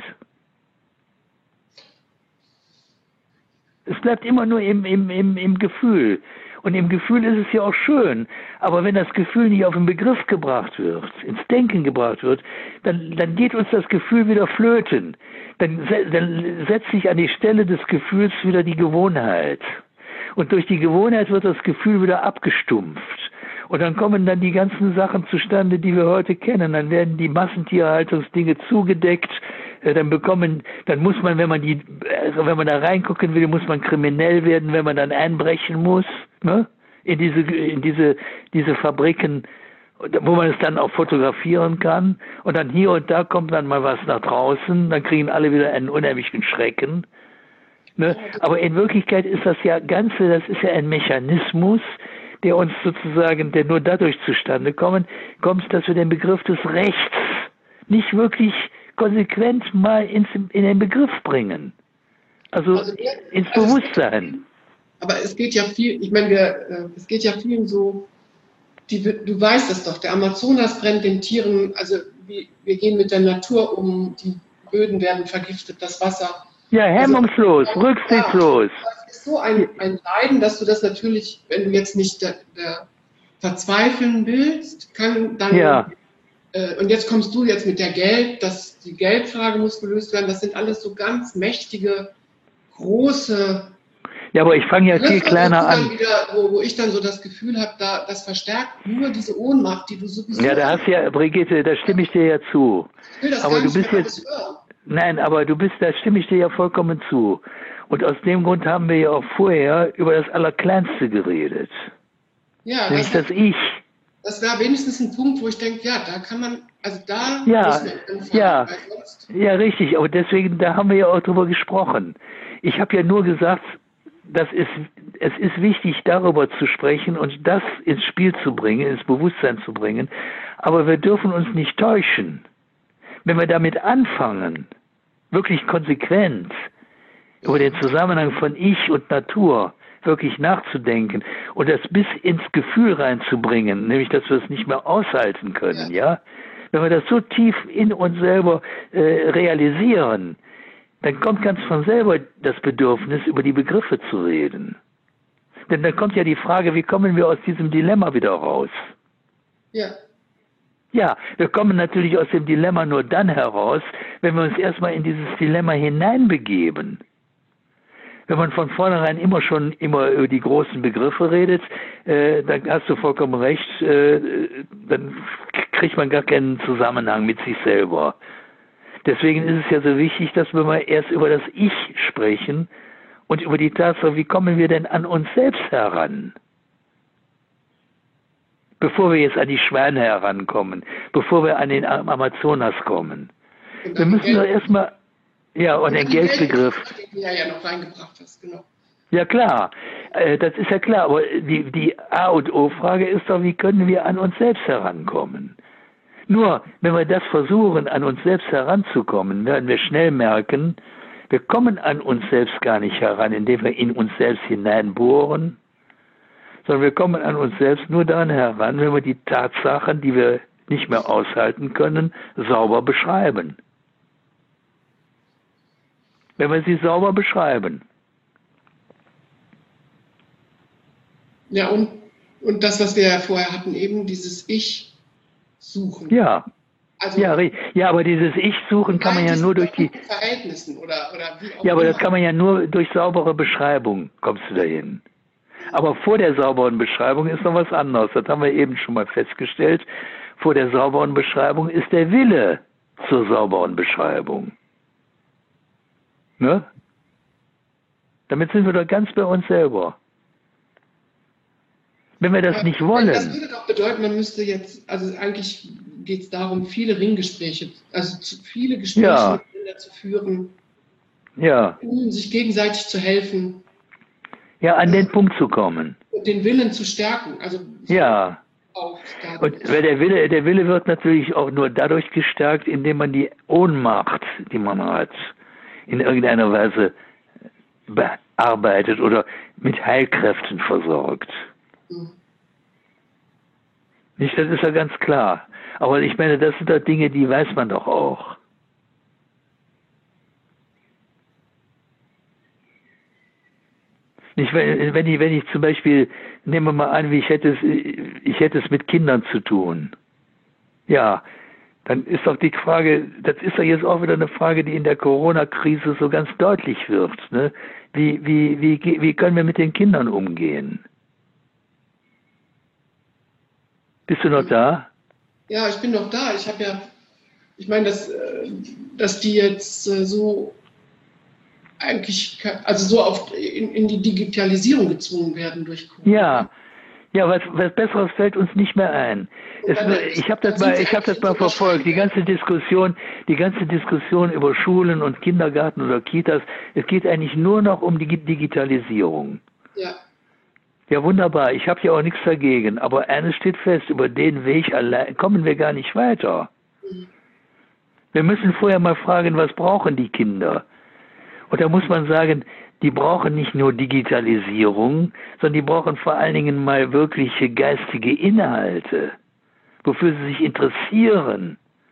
Es bleibt immer nur im, im, im, im Gefühl. Und im Gefühl ist es ja auch schön. Aber wenn das Gefühl nicht auf den Begriff gebracht wird, ins Denken gebracht wird, dann, dann geht uns das Gefühl wieder flöten. Dann, dann setzt sich an die Stelle des Gefühls wieder die Gewohnheit. Und durch die Gewohnheit wird das Gefühl wieder abgestumpft. Und dann kommen dann die ganzen Sachen zustande, die wir heute kennen. Dann werden die Massentierhaltungsdinge zugedeckt. Dann bekommen, dann muss man, wenn man die, wenn man da reingucken will, muss man kriminell werden, wenn man dann einbrechen muss, ne? In diese, in diese, diese Fabriken, wo man es dann auch fotografieren kann. Und dann hier und da kommt dann mal was nach draußen. Dann kriegen alle wieder einen unheimlichen Schrecken. Ne? Aber in Wirklichkeit ist das ja Ganze, das ist ja ein Mechanismus, der uns sozusagen, der nur dadurch zustande kommen, kommt, dass wir den Begriff des Rechts nicht wirklich konsequent mal ins, in den Begriff bringen. Also, also ins also Bewusstsein. Aber es geht ja viel, ich meine, wir, es geht ja vielen so, die, du weißt es doch, der Amazonas brennt den Tieren, also wir, wir gehen mit der Natur um, die Böden werden vergiftet, das Wasser. Ja, hemmungslos, also, rücksichtslos. Ja, das ist so ein, ein Leiden, dass du das natürlich, wenn du jetzt nicht der, der verzweifeln willst, kann dann, ja. äh, und jetzt kommst du jetzt mit der Geld, dass die Geldfrage muss gelöst werden, das sind alles so ganz mächtige, große. Ja, aber ich fange ja viel kleiner an. Wieder, wo, wo ich dann so das Gefühl habe, da, das verstärkt nur diese Ohnmacht, die du sowieso. Ja, da hast ja, Brigitte, da stimme ich dir ja zu. Ich will das aber gar du nicht bist jetzt. Nein, aber du bist, da stimme ich dir ja vollkommen zu. Und aus dem Grund haben wir ja auch vorher über das Allerkleinste geredet. Ja, nämlich das, das Ich. Das wäre wenigstens ein Punkt, wo ich denke, ja, da kann man, also da ja, muss man anfangen, ja, sonst ja, richtig. Aber deswegen, da haben wir ja auch drüber gesprochen. Ich habe ja nur gesagt, das ist, es ist wichtig, darüber zu sprechen und das ins Spiel zu bringen, ins Bewusstsein zu bringen. Aber wir dürfen uns nicht täuschen. Wenn wir damit anfangen, wirklich konsequent über den Zusammenhang von Ich und Natur wirklich nachzudenken und das bis ins Gefühl reinzubringen, nämlich, dass wir es nicht mehr aushalten können, ja? Wenn wir das so tief in uns selber äh, realisieren, dann kommt ganz von selber das Bedürfnis, über die Begriffe zu reden. Denn dann kommt ja die Frage, wie kommen wir aus diesem Dilemma wieder raus? Ja. Ja, wir kommen natürlich aus dem Dilemma nur dann heraus, wenn wir uns erstmal in dieses Dilemma hineinbegeben. Wenn man von vornherein immer schon immer über die großen Begriffe redet, äh, dann hast du vollkommen recht, äh, dann kriegt man gar keinen Zusammenhang mit sich selber. Deswegen ist es ja so wichtig, dass wir mal erst über das Ich sprechen und über die Tatsache, wie kommen wir denn an uns selbst heran? Bevor wir jetzt an die Schweine herankommen, bevor wir an den Amazonas kommen. Wir müssen doch erstmal, ja, und, und den Geldbegriff. Den du ja, ja noch reingebracht hast, genau. Ja klar, äh, das ist ja klar, aber die, die A- und O-Frage ist doch, wie können wir an uns selbst herankommen? Nur, wenn wir das versuchen, an uns selbst heranzukommen, werden wir schnell merken, wir kommen an uns selbst gar nicht heran, indem wir in uns selbst hineinbohren, sondern wir kommen an uns selbst nur dann heran, wenn wir die Tatsachen, die wir nicht mehr aushalten können, sauber beschreiben. Wenn wir sie sauber beschreiben. Ja, und, und das, was wir ja vorher hatten, eben dieses Ich suchen. Ja. Also, ja, ja, aber dieses Ich-Suchen kann man ja nur durch die Verhältnissen oder, oder wie auch Ja, aber immer. das kann man ja nur durch saubere Beschreibung, kommst du dahin. Aber vor der sauberen Beschreibung ist noch was anderes. Das haben wir eben schon mal festgestellt. Vor der sauberen Beschreibung ist der Wille zur sauberen Beschreibung. Ne? Damit sind wir doch ganz bei uns selber. Wenn wir das nicht wollen. Das würde doch bedeuten, man müsste jetzt, also eigentlich geht es darum, viele Ringgespräche, also zu, viele Gespräche Ja. miteinander zu führen, Ja. um sich gegenseitig zu helfen. Ja, an den Punkt zu kommen. Und den Willen zu stärken. Also so Ja. auch Und weil der Wille, der Wille wird natürlich auch nur dadurch gestärkt, indem man die Ohnmacht, die man hat, in irgendeiner Weise bearbeitet oder mit Heilkräften versorgt. Mhm. Nicht, das ist ja ganz klar. Aber ich meine, das sind doch Dinge, die weiß man doch auch. Nicht, wenn, wenn, ich, wenn ich zum Beispiel, nehmen wir mal an, wie ich hätte es, ich hätte es mit Kindern zu tun. Ja, dann ist doch die Frage, das ist doch jetzt auch wieder eine Frage, die in der Corona-Krise so ganz deutlich wird. Ne? Wie, wie, wie, wie können wir mit den Kindern umgehen? Bist du noch da? Ja, ich bin noch da. Ich habe ja, ich meine, dass, dass die jetzt so eigentlich, also so auf, in, in die Digitalisierung gezwungen werden durch Corona. Ja, ja, was, was Besseres fällt uns nicht mehr ein. Es, ich habe das mal, ich habe das mal verfolgt. Die ganze Diskussion, die ganze Diskussion über Schulen und Kindergarten oder Kitas. Es geht eigentlich nur noch um die Digitalisierung. Ja. Ja, wunderbar. Ich habe ja auch nichts dagegen. Aber eines steht fest: Über den Weg allein kommen wir gar nicht weiter. Mhm. Wir müssen vorher mal fragen, was brauchen die Kinder? Und da muss man sagen, die brauchen nicht nur Digitalisierung, sondern die brauchen vor allen Dingen mal wirkliche geistige Inhalte, wofür sie sich interessieren.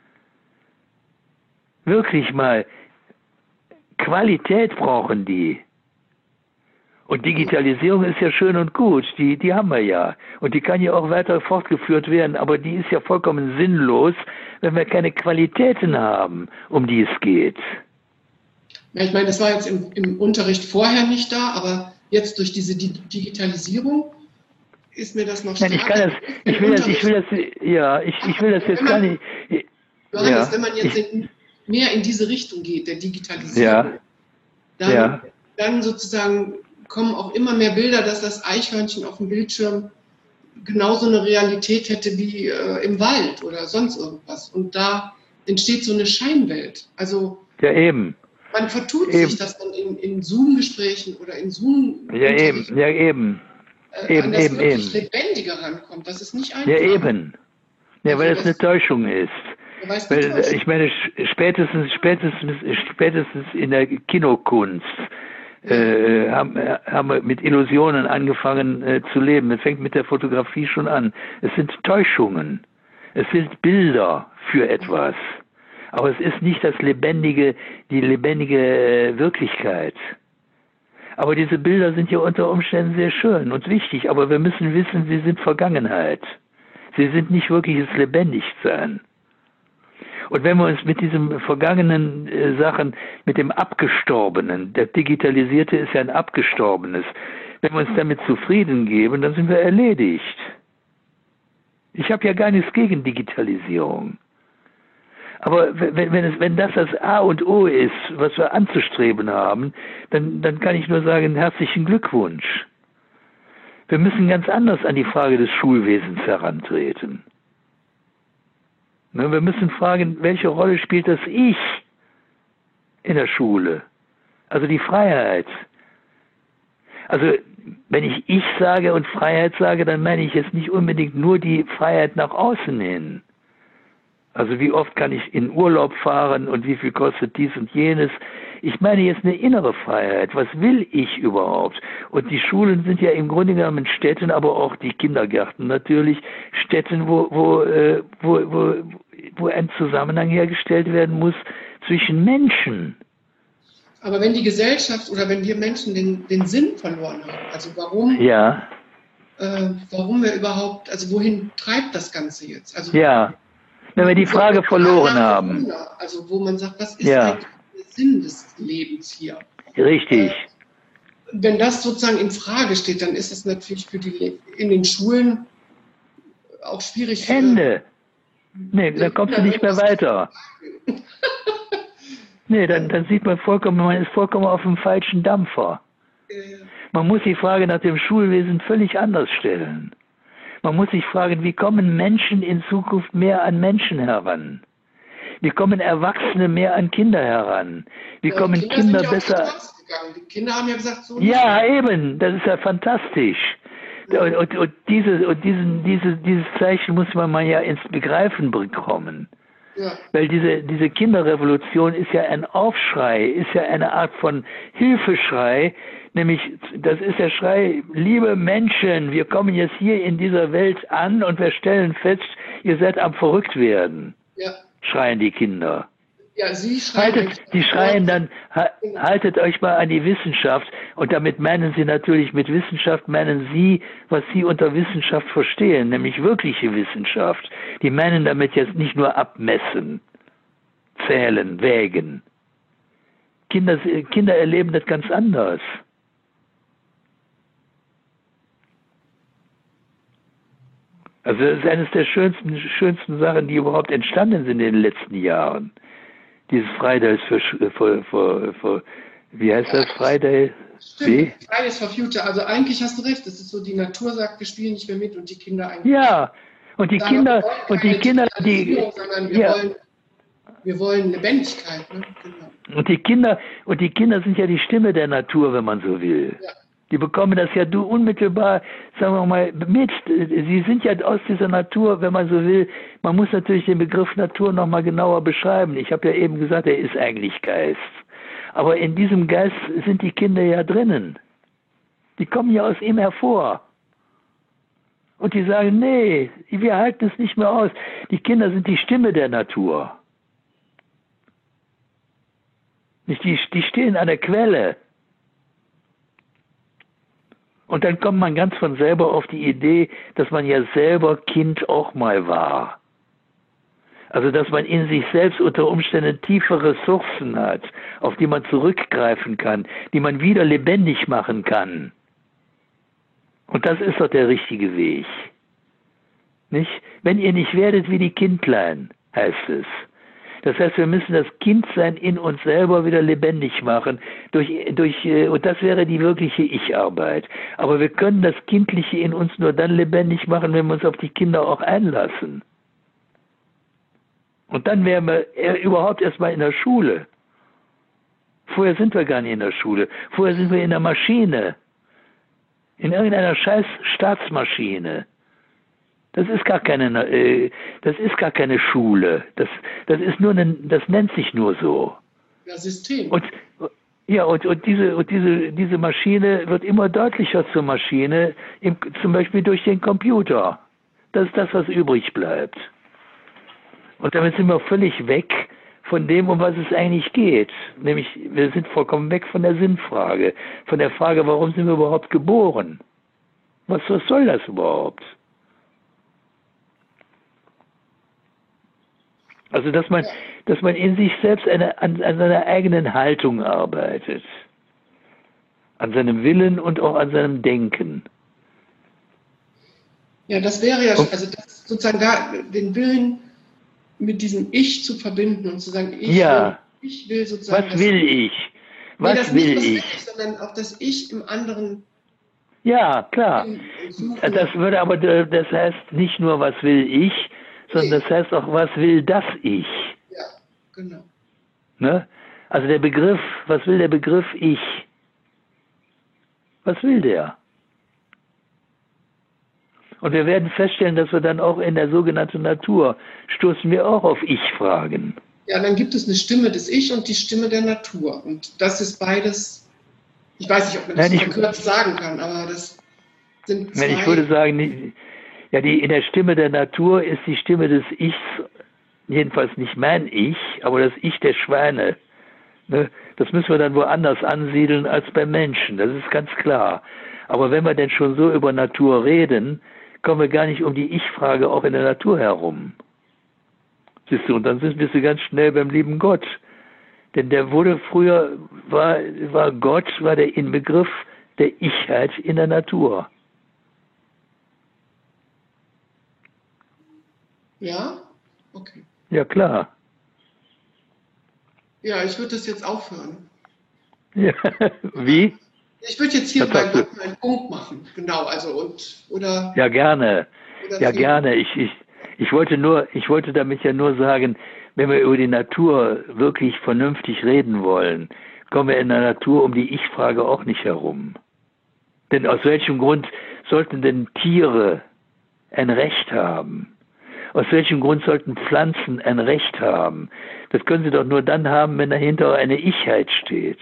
Wirklich mal Qualität brauchen die. Und Digitalisierung ist ja schön und gut, die, die haben wir ja. Und die kann ja auch weiter fortgeführt werden, aber die ist ja vollkommen sinnlos, wenn wir keine Qualitäten haben, um die es geht. Ja, ich meine, das war jetzt im, im Unterricht vorher nicht da, aber jetzt durch diese Di Digitalisierung ist mir das noch stärker. Nein, ich kann das, ich will das, ich will das, ja, ich, ich will das jetzt man, gar nicht. Johannes, Ja, wenn man jetzt ich, in, mehr in diese Richtung geht, der Digitalisierung, ja, dann, ja. dann sozusagen kommen auch immer mehr Bilder, dass das Eichhörnchen auf dem Bildschirm genauso eine Realität hätte wie äh, im Wald oder sonst irgendwas. Und da entsteht so eine Scheinwelt. Also Ja, eben. man vertut eben. sich, dass man in, in Zoom-Gesprächen oder in Zoom ja, eben, ja, eben. Äh, eben, an das eben, wirklich eben. Lebendige rankommt. Das ist nicht einfach. Ja, eben. Ja, also weil es das, eine Täuschung ist. Ja, weil es weil, eine Täuschung. Ich meine, spätestens, spätestens, spätestens in der Kinokunst äh, haben, haben wir mit Illusionen angefangen äh, zu leben. Es fängt mit der Fotografie schon an. Es sind Täuschungen. Es sind Bilder für etwas. Aber es ist nicht das lebendige, die lebendige äh, Wirklichkeit. Aber diese Bilder sind ja unter Umständen sehr schön und wichtig. Aber wir müssen wissen, sie sind Vergangenheit. Sie sind nicht wirkliches Lebendigsein. Und wenn wir uns mit diesen vergangenen äh, Sachen, mit dem Abgestorbenen, der Digitalisierte ist ja ein Abgestorbenes, wenn wir uns damit zufrieden geben, dann sind wir erledigt. Ich habe ja gar nichts gegen Digitalisierung. Aber wenn, wenn, es, wenn das das A und O ist, was wir anzustreben haben, dann, dann kann ich nur sagen, herzlichen Glückwunsch. Wir müssen ganz anders an die Frage des Schulwesens herantreten. Wir müssen fragen, welche Rolle spielt das Ich in der Schule? Also die Freiheit. Also wenn ich Ich sage und Freiheit sage, dann meine ich jetzt nicht unbedingt nur die Freiheit nach außen hin. Also wie oft kann ich in Urlaub fahren und wie viel kostet dies und jenes. Ich meine jetzt eine innere Freiheit. Was will ich überhaupt? Und die Schulen sind ja im Grunde genommen Städten, aber auch die Kindergärten natürlich, Städten, wo, wo, äh, wo, wo, wo ein Zusammenhang hergestellt werden muss zwischen Menschen. Aber wenn die Gesellschaft oder wenn wir Menschen den, den Sinn verloren haben, also warum, ja. äh, warum wir überhaupt, also wohin treibt das Ganze jetzt? Also ja. Wenn wir die Frage verloren haben. Wunder, also wo man sagt, was ist ja. eigentlich der Sinn des Lebens hier? Richtig. Äh, wenn das sozusagen in Frage steht, dann ist es natürlich für die in den Schulen auch schwierig. Ende. Nee, dann kommst du nicht mehr weiter. Nee, dann, dann sieht man vollkommen, man ist vollkommen auf dem falschen Dampfer. Man muss die Frage nach dem Schulwesen völlig anders stellen. Man muss sich fragen, wie kommen Menschen in Zukunft mehr an Menschen heran? Wie kommen Erwachsene mehr an Kinder heran? Wie Ja, kommen die Kinder Kinder sind ja besser... auch rausgegangen. Die Kinder haben ja gesagt, so nicht. Ja, eben, das ist ja fantastisch. Ja. Und, und, und, diese, und diesen, diese, dieses Zeichen muss man mal ja ins Begreifen bekommen. Ja. Weil diese, diese Kinderrevolution ist ja ein Aufschrei, ist ja eine Art von Hilfeschrei, nämlich das ist der Schrei, liebe Menschen, wir kommen jetzt hier in dieser Welt an und wir stellen fest, ihr seid am Verrücktwerden, Ja. schreien die Kinder. Ja, sie schreien. Haltet, die schreien dann, haltet euch mal an die Wissenschaft. Und damit meinen sie natürlich, mit Wissenschaft meinen sie, was sie unter Wissenschaft verstehen, nämlich wirkliche Wissenschaft. Die meinen damit jetzt nicht nur abmessen, zählen, wägen. Kinder, Kinder erleben das ganz anders. Also das ist eines der schönsten, schönsten Sachen, die überhaupt entstanden sind in den letzten Jahren. Dieses Fridays for, for, for, for wie heißt das, Friday? Stimmt, Fridays for Future. Also eigentlich hast du recht, es ist so, die Natur sagt, wir spielen nicht mehr mit und die Kinder eigentlich. Ja, und die Kinder, und die Kinder, die, sondern wir, ja. wollen, wir wollen Lebendigkeit. Ne? Genau. Und die Kinder, und die Kinder sind ja die Stimme der Natur, wenn man so will. Ja. Die bekommen das ja du unmittelbar, sagen wir mal, mit. Sie sind ja aus dieser Natur, wenn man so will. Man muss natürlich den Begriff Natur nochmal genauer beschreiben. Ich habe ja eben gesagt, er ist eigentlich Geist. Aber in diesem Geist sind die Kinder ja drinnen. Die kommen ja aus ihm hervor. Und die sagen, nee, wir halten es nicht mehr aus. Die Kinder sind die Stimme der Natur. Nicht die, die stehen an der Quelle. Und dann kommt man ganz von selber auf die Idee, dass man ja selber Kind auch mal war. Also dass man in sich selbst unter Umständen tiefe Ressourcen hat, auf die man zurückgreifen kann, die man wieder lebendig machen kann. Und das ist doch der richtige Weg. Nicht? Wenn ihr nicht werdet wie die Kindlein, heißt es. Das heißt, wir müssen das Kindsein in uns selber wieder lebendig machen. Durch, durch, und das wäre die wirkliche Ich-Arbeit. Aber wir können das Kindliche in uns nur dann lebendig machen, wenn wir uns auf die Kinder auch einlassen. Und dann wären wir überhaupt erstmal in der Schule. Vorher sind wir gar nicht in der Schule. Vorher sind wir in der Maschine. In irgendeiner scheiß Staatsmaschine. Das ist gar keine, äh, das ist gar keine Schule. Das, das ist nur, ein, das nennt sich nur so. Ja, System. Und ja, und, und diese, und diese, diese Maschine wird immer deutlicher zur Maschine, im, zum Beispiel durch den Computer. Das ist das, was übrig bleibt. Und damit sind wir völlig weg von dem, um was es eigentlich geht. Nämlich, wir sind vollkommen weg von der Sinnfrage, von der Frage, warum sind wir überhaupt geboren? Was, was soll das überhaupt? Also, dass man, dass man in sich selbst eine, an, an seiner eigenen Haltung arbeitet. An seinem Willen und auch an seinem Denken. Ja, das wäre ja, also das sozusagen da den Willen mit diesem Ich zu verbinden und zu sagen, ich, ja. will, ich will sozusagen... Was will ich? Was nee, das will nicht, was ich? will ich? Sondern auch das Ich im anderen... Ja, klar. Das würde aber, das heißt nicht nur, was will ich, sondern das heißt auch, was will das Ich? Ja, genau. Ne? Also der Begriff, was will der Begriff Ich? Was will der? Und wir werden feststellen, dass wir dann auch in der sogenannten Natur stoßen wir auch auf Ich-Fragen. Ja, dann gibt es eine Stimme des Ich und die Stimme der Natur. Und das ist beides, ich weiß nicht, ob man das Nein, so verkürzt sagen kann, aber das sind zwei... Ich würde sagen, ja, die, in der Stimme der Natur ist die Stimme des Ichs, jedenfalls nicht mein Ich, aber das Ich der Schweine. Ne? Das müssen wir dann woanders ansiedeln als beim Menschen, das ist ganz klar. Aber wenn wir denn schon so über Natur reden, kommen wir gar nicht um die Ich-Frage auch in der Natur herum. Siehst du, und dann sind wir ganz schnell beim lieben Gott. Denn der wurde früher, war, war Gott, war der Inbegriff der Ichheit in der Natur. Ja? Okay. Ja, klar. Ja, ich würde das jetzt aufhören. Ja, wie? Ich würde jetzt hier Was meinen, sagst du? meinen Punkt machen, genau, also und, oder... Ja, gerne. Ja, gerne. Ich, ich, ich wollte nur, ich wollte damit ja nur sagen, wenn wir über die Natur wirklich vernünftig reden wollen, kommen wir in der Natur um die Ich-Frage auch nicht herum. Denn aus welchem Grund sollten denn Tiere ein Recht haben? Aus welchem Grund sollten Pflanzen ein Recht haben? Das können sie doch nur dann haben, wenn dahinter eine Ich-Heit steht.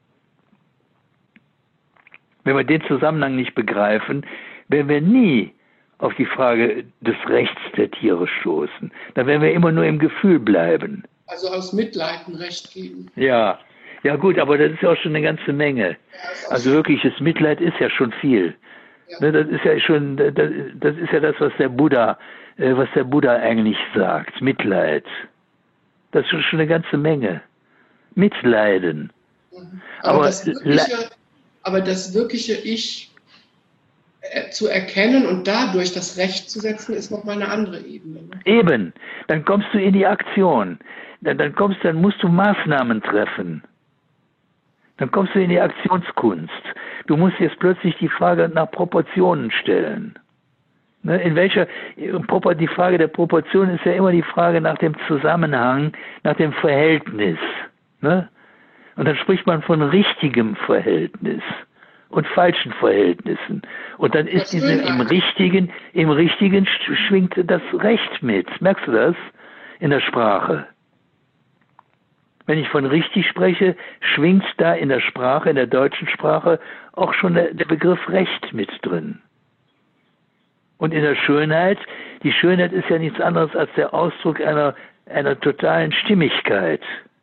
Wenn wir den Zusammenhang nicht begreifen, werden wir nie auf die Frage des Rechts der Tiere stoßen. Dann werden wir immer nur im Gefühl bleiben. Also aus Mitleid ein Recht geben. Ja, ja gut, aber das ist ja auch schon eine ganze Menge. Ja, also wirkliches Mitleid ist ja schon viel. Ja. Ne, das ist ja schon, das, das ist ja das, was der Buddha, äh, was der Buddha eigentlich sagt. Mitleid. Das ist schon eine ganze Menge. Mitleiden. Mhm. Aber, aber, das wirkliche, aber das wirkliche Ich zu erkennen und dadurch das Recht zu setzen, ist nochmal eine andere Ebene. Ne? Eben. Dann kommst du in die Aktion. Dann, dann kommst, dann musst du Maßnahmen treffen. Dann kommst du in die Aktionskunst. Du musst jetzt plötzlich die Frage nach Proportionen stellen. Ne? In welcher, die Frage der Proportion ist ja immer die Frage nach dem Zusammenhang, nach dem Verhältnis. Ne? Und dann spricht man von richtigem Verhältnis und falschen Verhältnissen. Und dann ist diese im richtigen, im richtigen schwingt das Recht mit. Merkst du das in der Sprache? Wenn ich von richtig spreche, schwingt da in der Sprache, in der deutschen Sprache, auch schon der, der Begriff Recht mit drin. Und in der Schönheit, die Schönheit ist ja nichts anderes als der Ausdruck einer, einer totalen Stimmigkeit.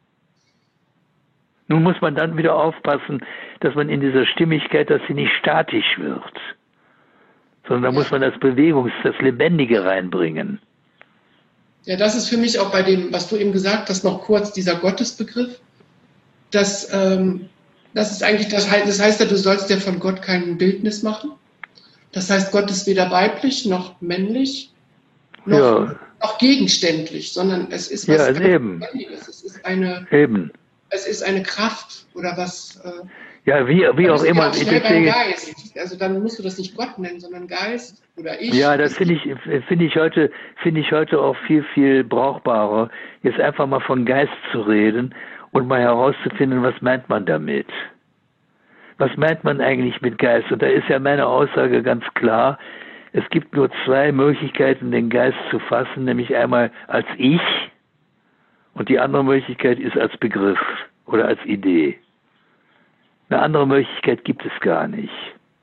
Nun muss man dann wieder aufpassen, dass man in dieser Stimmigkeit, dass sie nicht statisch wird, sondern da ja. muss man das Bewegungs-, das Lebendige reinbringen. Ja, das ist für mich auch bei dem, was du eben gesagt hast, noch kurz, dieser Gottesbegriff. Das, ähm, das ist eigentlich, das heißt, das heißt ja, du sollst dir von Gott kein Bildnis machen. Das heißt, Gott ist weder weiblich noch männlich, noch, ja. noch gegenständlich, sondern es ist was ja, eben. Lebendiges. Es ist eine... Eben. Es ist eine Kraft oder was. Äh, ja, wie, wie auch immer. Auch schnell beim Geist. Also dann musst du das nicht Gott nennen, sondern Geist oder ich. Ja, das finde ich, finde ich heute, finde ich heute auch viel, viel brauchbarer, jetzt einfach mal von Geist zu reden und mal herauszufinden, was meint man damit? Was meint man eigentlich mit Geist? Und da ist ja meine Aussage ganz klar. Es gibt nur zwei Möglichkeiten, den Geist zu fassen, nämlich einmal als Ich. Und die andere Möglichkeit ist als Begriff oder als Idee. Eine andere Möglichkeit gibt es gar nicht.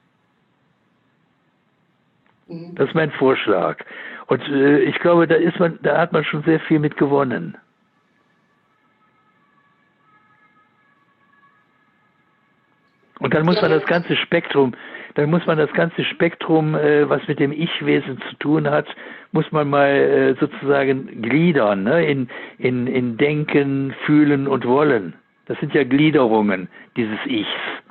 Mhm. Das ist mein Vorschlag. Und äh, ich glaube, da ist man, da hat man schon sehr viel mit gewonnen. Und dann muss man das ganze Spektrum, dann muss man das ganze Spektrum, äh, was mit dem Ich-Wesen zu tun hat, muss man mal äh, sozusagen gliedern, ne? in, in, in Denken, Fühlen und Wollen. Das sind ja Gliederungen dieses Ichs.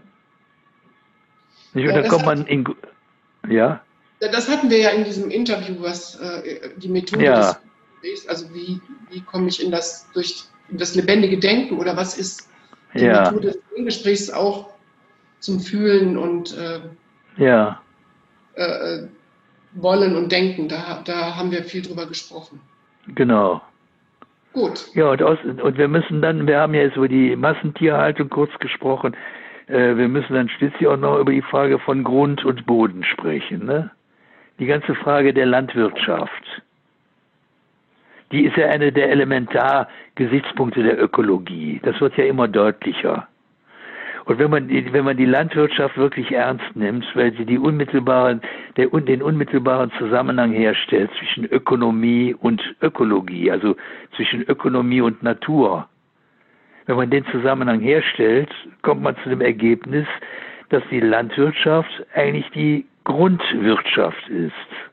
Und ja, dann kommt man in, ja? Das hatten wir ja in diesem Interview, was äh, die Methode ja. des Gesprächs, also wie, wie komme ich in das, durch in das lebendige Denken oder was ist die ja. Methode des Gesprächs auch zum Fühlen und äh, ja. äh, Wollen und Denken. Da, da haben wir viel drüber gesprochen. Genau. Gut. Ja, und, aus, und wir müssen dann, wir haben ja jetzt über die Massentierhaltung kurz gesprochen, äh, wir müssen dann schließlich auch noch über die Frage von Grund und Boden sprechen. Ne? Die ganze Frage der Landwirtschaft. Die ist ja eine der Elementargesichtspunkte der Ökologie. Das wird ja immer deutlicher. Und wenn man die, wenn man die Landwirtschaft wirklich ernst nimmt, weil sie die unmittelbaren, der, den unmittelbaren Zusammenhang herstellt zwischen Ökonomie und Ökologie, also zwischen Ökonomie und Natur. Wenn man den Zusammenhang herstellt, kommt man zu dem Ergebnis, dass die Landwirtschaft eigentlich die Grundwirtschaft ist,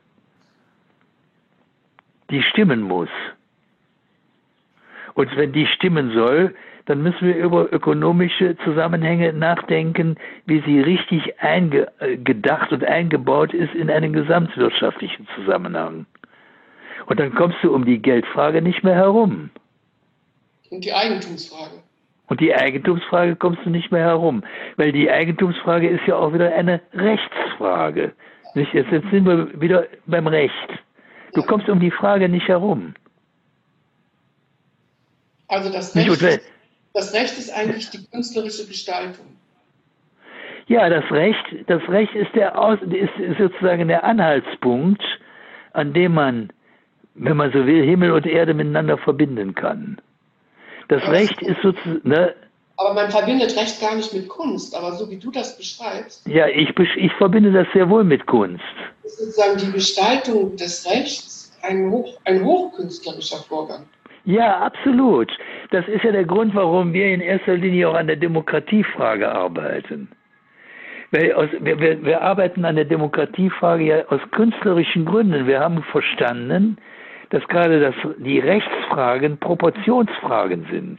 die stimmen muss. Und wenn die stimmen soll, dann müssen wir über ökonomische Zusammenhänge nachdenken, wie sie richtig eingedacht und eingebaut ist in einen gesamtwirtschaftlichen Zusammenhang. Und dann kommst du um die Geldfrage nicht mehr herum. Und die Eigentumsfrage. Und die Eigentumsfrage kommst du nicht mehr herum, weil die Eigentumsfrage ist ja auch wieder eine Rechtsfrage. Nicht? Jetzt jetzt sind wir wieder beim Recht. Du Ja. kommst um die Frage nicht herum. Also das Nicht? Recht, Und wenn, das Recht ist eigentlich die künstlerische Gestaltung. ja, das Recht, das Recht ist, der Aus, ist sozusagen der Anhaltspunkt, an dem man, wenn man so will, Himmel und Erde miteinander verbinden kann. Das Aber, Recht das, ist sozusagen, ne, aber man verbindet Recht gar nicht mit Kunst. Aber so wie du das beschreibst, ja, ich, besch- ich verbinde das sehr wohl mit Kunst. ist sozusagen die Gestaltung des Rechts ein, hoch, ein hochkünstlerischer Vorgang. Ja, absolut. Das ist ja der Grund, warum wir in erster Linie auch an der Demokratiefrage arbeiten. Weil aus, wir, wir, wir arbeiten an der Demokratiefrage ja aus künstlerischen Gründen. Wir haben verstanden, dass gerade das, die Rechtsfragen Proportionsfragen sind.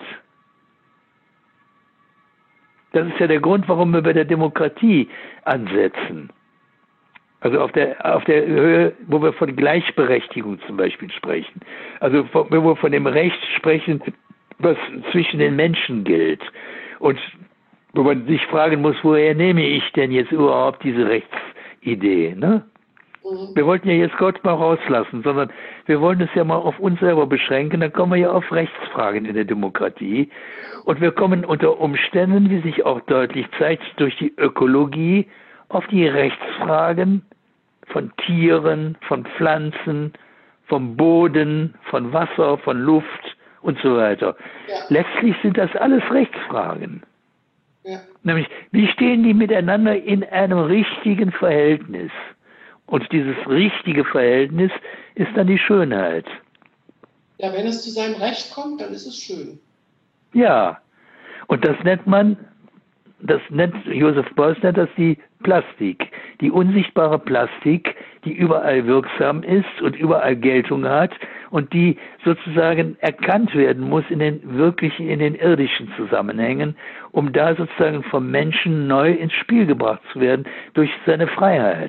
Das ist ja der Grund, warum wir bei der Demokratie ansetzen. Also auf der, auf der Höhe, wo wir von Gleichberechtigung zum Beispiel sprechen. Also von, wo wir von dem Recht sprechen, was zwischen den Menschen gilt. Und wo man sich fragen muss, woher nehme ich denn jetzt überhaupt diese Rechtsidee? Ne? Mhm. Wir wollten ja jetzt Gott mal rauslassen, sondern wir wollen es ja mal auf uns selber beschränken. Dann kommen wir ja auf Rechtsfragen in der Demokratie. Und wir kommen unter Umständen, wie sich auch deutlich zeigt, durch die Ökologie auf die Rechtsfragen von Tieren, von Pflanzen, vom Boden, von Wasser, von Luft und so weiter. Ja. Letztlich sind das alles Rechtsfragen. Ja. Nämlich, wie stehen die miteinander in einem richtigen Verhältnis? Und dieses richtige Verhältnis ist dann die Schönheit. Ja, wenn es zu seinem Recht kommt, dann ist es schön. Ja, und das nennt man, das nennt, Joseph Beuys nennt das die Plastik, die unsichtbare Plastik, die überall wirksam ist und überall Geltung hat und die sozusagen erkannt werden muss in den wirklichen, in den irdischen Zusammenhängen, um da sozusagen vom Menschen neu ins Spiel gebracht zu werden durch seine Freiheit.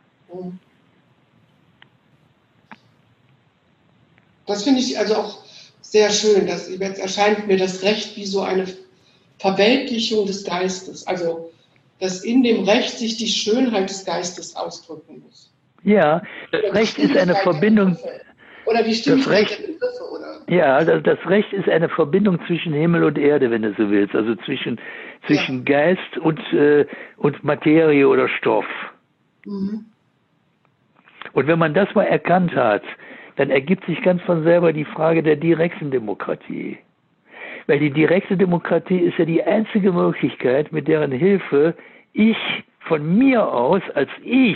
Das finde ich also auch sehr schön. Dass, jetzt erscheint mir das Recht wie so eine Verweltlichung des Geistes. Also, dass in dem Recht sich die Schönheit des Geistes ausdrücken muss. Ja, das Oder Recht ist eine Verbindung. Oder die Stimmigkeit Recht, der Begriffe, oder? Ja, das, das Recht ist eine Verbindung zwischen Himmel und Erde, wenn du so willst. Also zwischen, zwischen ja. Geist und, äh, und Materie oder Stoff. Mhm. Und wenn man das mal erkannt hat, dann ergibt sich ganz von selber die Frage der direkten Demokratie. Weil die direkte Demokratie ist ja die einzige Möglichkeit, mit deren Hilfe ich von mir aus als ich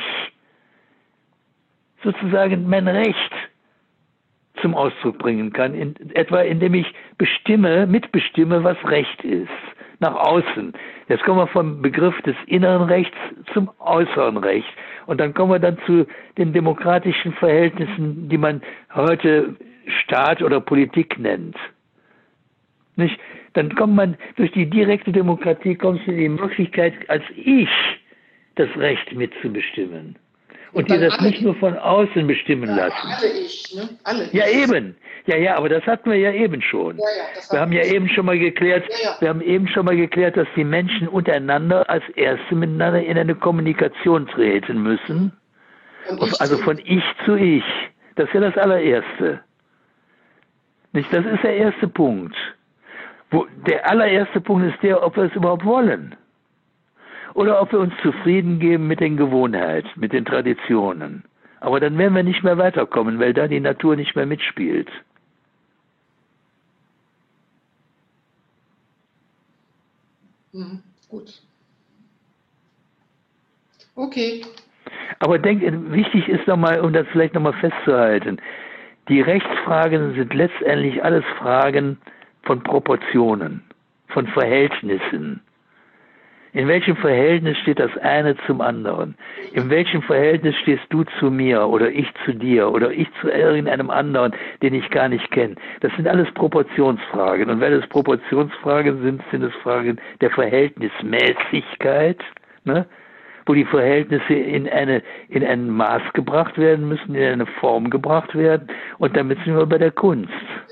sozusagen mein Recht zum Ausdruck bringen kann, in, etwa indem ich bestimme, mitbestimme, was Recht ist, nach außen. Jetzt kommen wir vom Begriff des inneren Rechts zum äußeren Recht. Und dann kommen wir dann zu den demokratischen Verhältnissen, die man heute Staat oder Politik nennt. Nicht? Dann kommt man, durch die direkte Demokratie kommst du in die Möglichkeit, als ich das Recht mitzubestimmen. Und, und dir das nicht nur von außen bestimmen ja, lassen. Alle ich, ne? Alle ich. Ja, eben. Ja, ja, aber das hatten wir ja eben schon. Ja, ja, das wir haben ja eben schon mal geklärt, ja, ja. wir haben eben schon mal geklärt, dass die Menschen untereinander als Erste miteinander in eine Kommunikation treten müssen. Auf, also von ich zu ich. Das ist ja das allererste. Nicht? Das ist der erste Punkt. Wo, der allererste Punkt ist der, ob wir es überhaupt wollen. Oder ob wir uns zufrieden geben mit den Gewohnheiten, mit den Traditionen. Aber dann werden wir nicht mehr weiterkommen, weil da die Natur nicht mehr mitspielt. Mhm, gut. Okay. Aber denk, wichtig ist nochmal, um das vielleicht nochmal festzuhalten, die Rechtsfragen sind letztendlich alles Fragen von Proportionen, von Verhältnissen. In welchem Verhältnis steht das eine zum anderen? In welchem Verhältnis stehst du zu mir oder ich zu dir oder ich zu irgendeinem anderen, den ich gar nicht kenne? Das sind alles Proportionsfragen. Und weil es Proportionsfragen sind, sind es Fragen der Verhältnismäßigkeit, ne? Wo die Verhältnisse in, eine, in ein Maß gebracht werden müssen, in eine Form gebracht werden. Und damit sind wir bei der Kunst.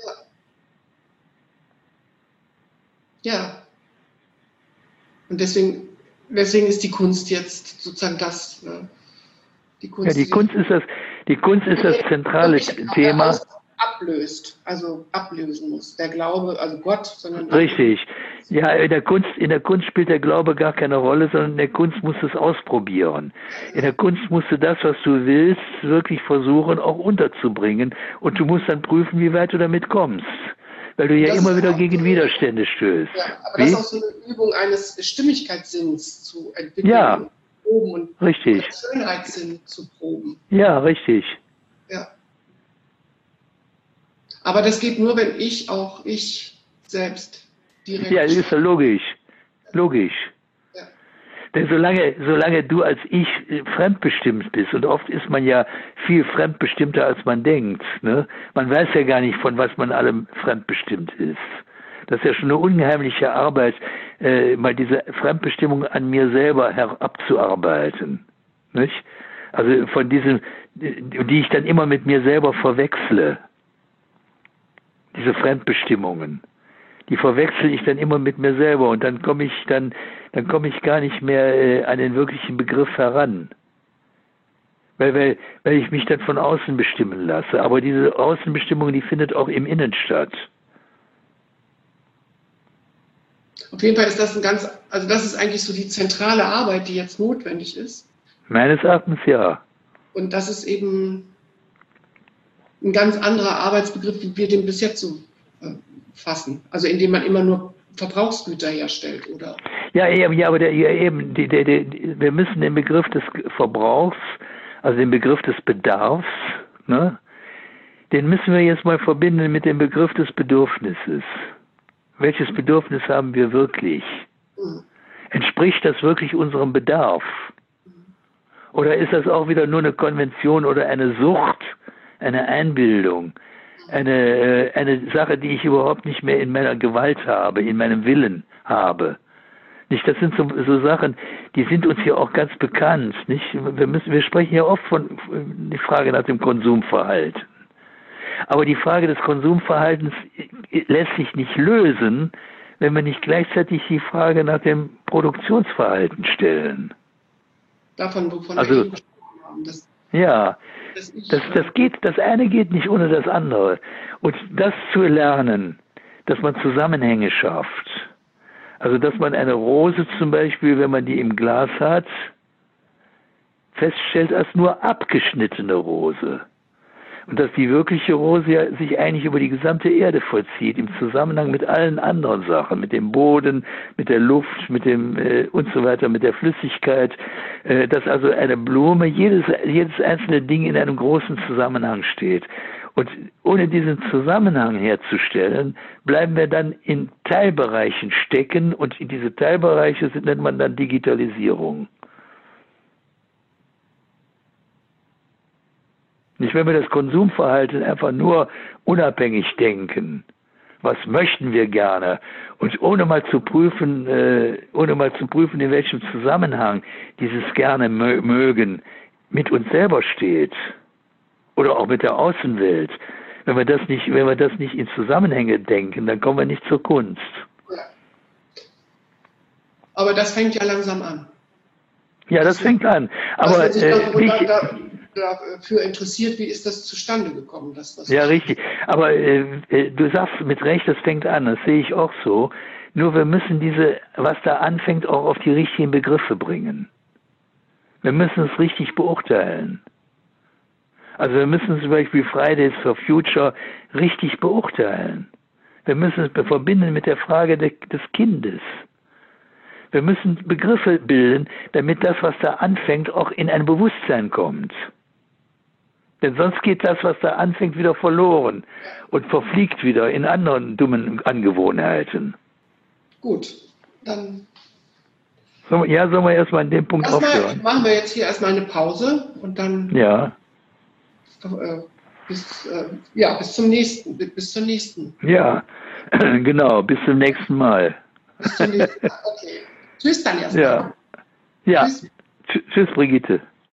Ja. Ja. Und deswegen, deswegen ist die Kunst jetzt sozusagen das, ne, Die Kunst, Ja, die Kunst ist das, die Kunst ist das zentrale Thema. Aus, ablöst, also ablösen muss. Der Glaube, also Gott, sondern richtig. Ja, in der Kunst, in der Kunst spielt der Glaube gar keine Rolle, sondern in der Kunst musst du es ausprobieren. In der Kunst musst du das, was du willst, wirklich versuchen, auch unterzubringen. Und du musst dann prüfen, wie weit du damit kommst. Weil du ja das immer wieder gegen so Widerstände stößt. Ja, aber wie? das ist auch so eine Übung eines Stimmigkeitssinns zu entwickeln. Ja, und proben und richtig. Schönheitssinn zu proben. Ja, richtig. Ja. Aber das geht nur, wenn ich auch ich selbst direkt. Ja, das ist ja logisch. Logisch. Ja. Denn solange, solange du als Ich fremdbestimmt bist, und oft ist man ja viel fremdbestimmter, als man denkt, ne? Man weiß ja gar nicht, von was man allem fremdbestimmt ist. Das ist ja schon eine unheimliche Arbeit, äh, mal diese Fremdbestimmung an mir selber herabzuarbeiten. Nicht? Also von diesen, die ich dann immer mit mir selber verwechsle. Diese Fremdbestimmungen. Die verwechsel ich dann immer mit mir selber und dann komme ich dann, dann komme ich gar nicht mehr äh, an den wirklichen Begriff heran. Weil, weil, weil ich mich dann von außen bestimmen lasse. Aber diese Außenbestimmung, die findet auch im Innen statt. Auf jeden Fall ist das ein ganz, also das ist eigentlich so die zentrale Arbeit, die jetzt notwendig ist. Meines Erachtens ja. Und das ist eben ein ganz anderer Arbeitsbegriff, wie wir den bis jetzt so äh, fassen. Also indem man immer nur Verbrauchsgüter herstellt, oder? Ja, ja, aber der, ja, eben, die, der, der, wir müssen den Begriff des Verbrauchs, also den Begriff des Bedarfs, ne, den müssen wir jetzt mal verbinden mit dem Begriff des Bedürfnisses. Welches Bedürfnis haben wir wirklich? Mhm. Entspricht das wirklich unserem Bedarf? Mhm. Oder ist das auch wieder nur eine Konvention oder eine Sucht, eine Einbildung, eine, eine Sache, die ich überhaupt nicht mehr in meiner Gewalt habe, in meinem Willen habe? Nicht, das sind so, so Sachen, die sind uns hier auch ganz bekannt. Nicht? Wir müssen, wir sprechen ja oft von die Frage nach dem Konsumverhalten. Aber die Frage des Konsumverhaltens lässt sich nicht lösen, wenn wir nicht gleichzeitig die Frage nach dem Produktionsverhalten stellen. Davon, wovon also, wir eben gesprochen haben. Das, ja, das, ich, das, das, geht, das eine geht nicht ohne das andere. Und das zu lernen, dass man Zusammenhänge schafft. Also, dass man eine Rose zum Beispiel, wenn man die im Glas hat, feststellt als nur abgeschnittene Rose. Und dass die wirkliche Rose ja sich eigentlich über die gesamte Erde vollzieht, im Zusammenhang mit allen anderen Sachen, mit dem Boden, mit der Luft, mit dem äh, und so weiter, mit der Flüssigkeit, äh, dass also eine Blume, jedes, jedes einzelne Ding in einem großen Zusammenhang steht. Und ohne diesen Zusammenhang herzustellen, bleiben wir dann in Teilbereichen stecken und in diese Teilbereiche nennt man dann Digitalisierung. Nicht, wenn wir das Konsumverhalten einfach nur unabhängig denken. Was möchten wir gerne? Und ohne mal zu prüfen, äh, ohne mal zu prüfen, in welchem Zusammenhang dieses gerne mö- mögen mit uns selber steht. Oder auch mit der Außenwelt. Wenn wir das nicht, wenn wir das nicht in Zusammenhänge denken, dann kommen wir nicht zur Kunst. Ja. Aber das fängt ja langsam an. Ja, das, das fängt an. Aber man sich äh, da, da, dafür interessiert, wie ist das zustande gekommen? Das, was ja, richtig. Aber äh, du sagst mit Recht, das fängt an. Das sehe ich auch so. Nur wir müssen diese, was da anfängt, auch auf die richtigen Begriffe bringen. Wir müssen es richtig beurteilen. Also wir müssen zum Beispiel Fridays for Future richtig beurteilen. Wir müssen es verbinden mit der Frage de, des Kindes. Wir müssen Begriffe bilden, damit das, was da anfängt, auch in ein Bewusstsein kommt. Denn sonst geht das, was da anfängt, wieder verloren und verfliegt wieder in anderen dummen Angewohnheiten. Gut, dann... Ja, sollen wir erstmal an dem Punkt erstmal aufhören? Machen wir jetzt hier erstmal eine Pause und dann... Ja. Äh, bis, äh, ja, bis zum nächsten, bis zur nächsten. Ja, genau, bis zum nächsten Mal. Bis zum nächsten Mal, okay. Tschüss dann erstmal. Ja, ja. Tschüss. Tschüss, Brigitte.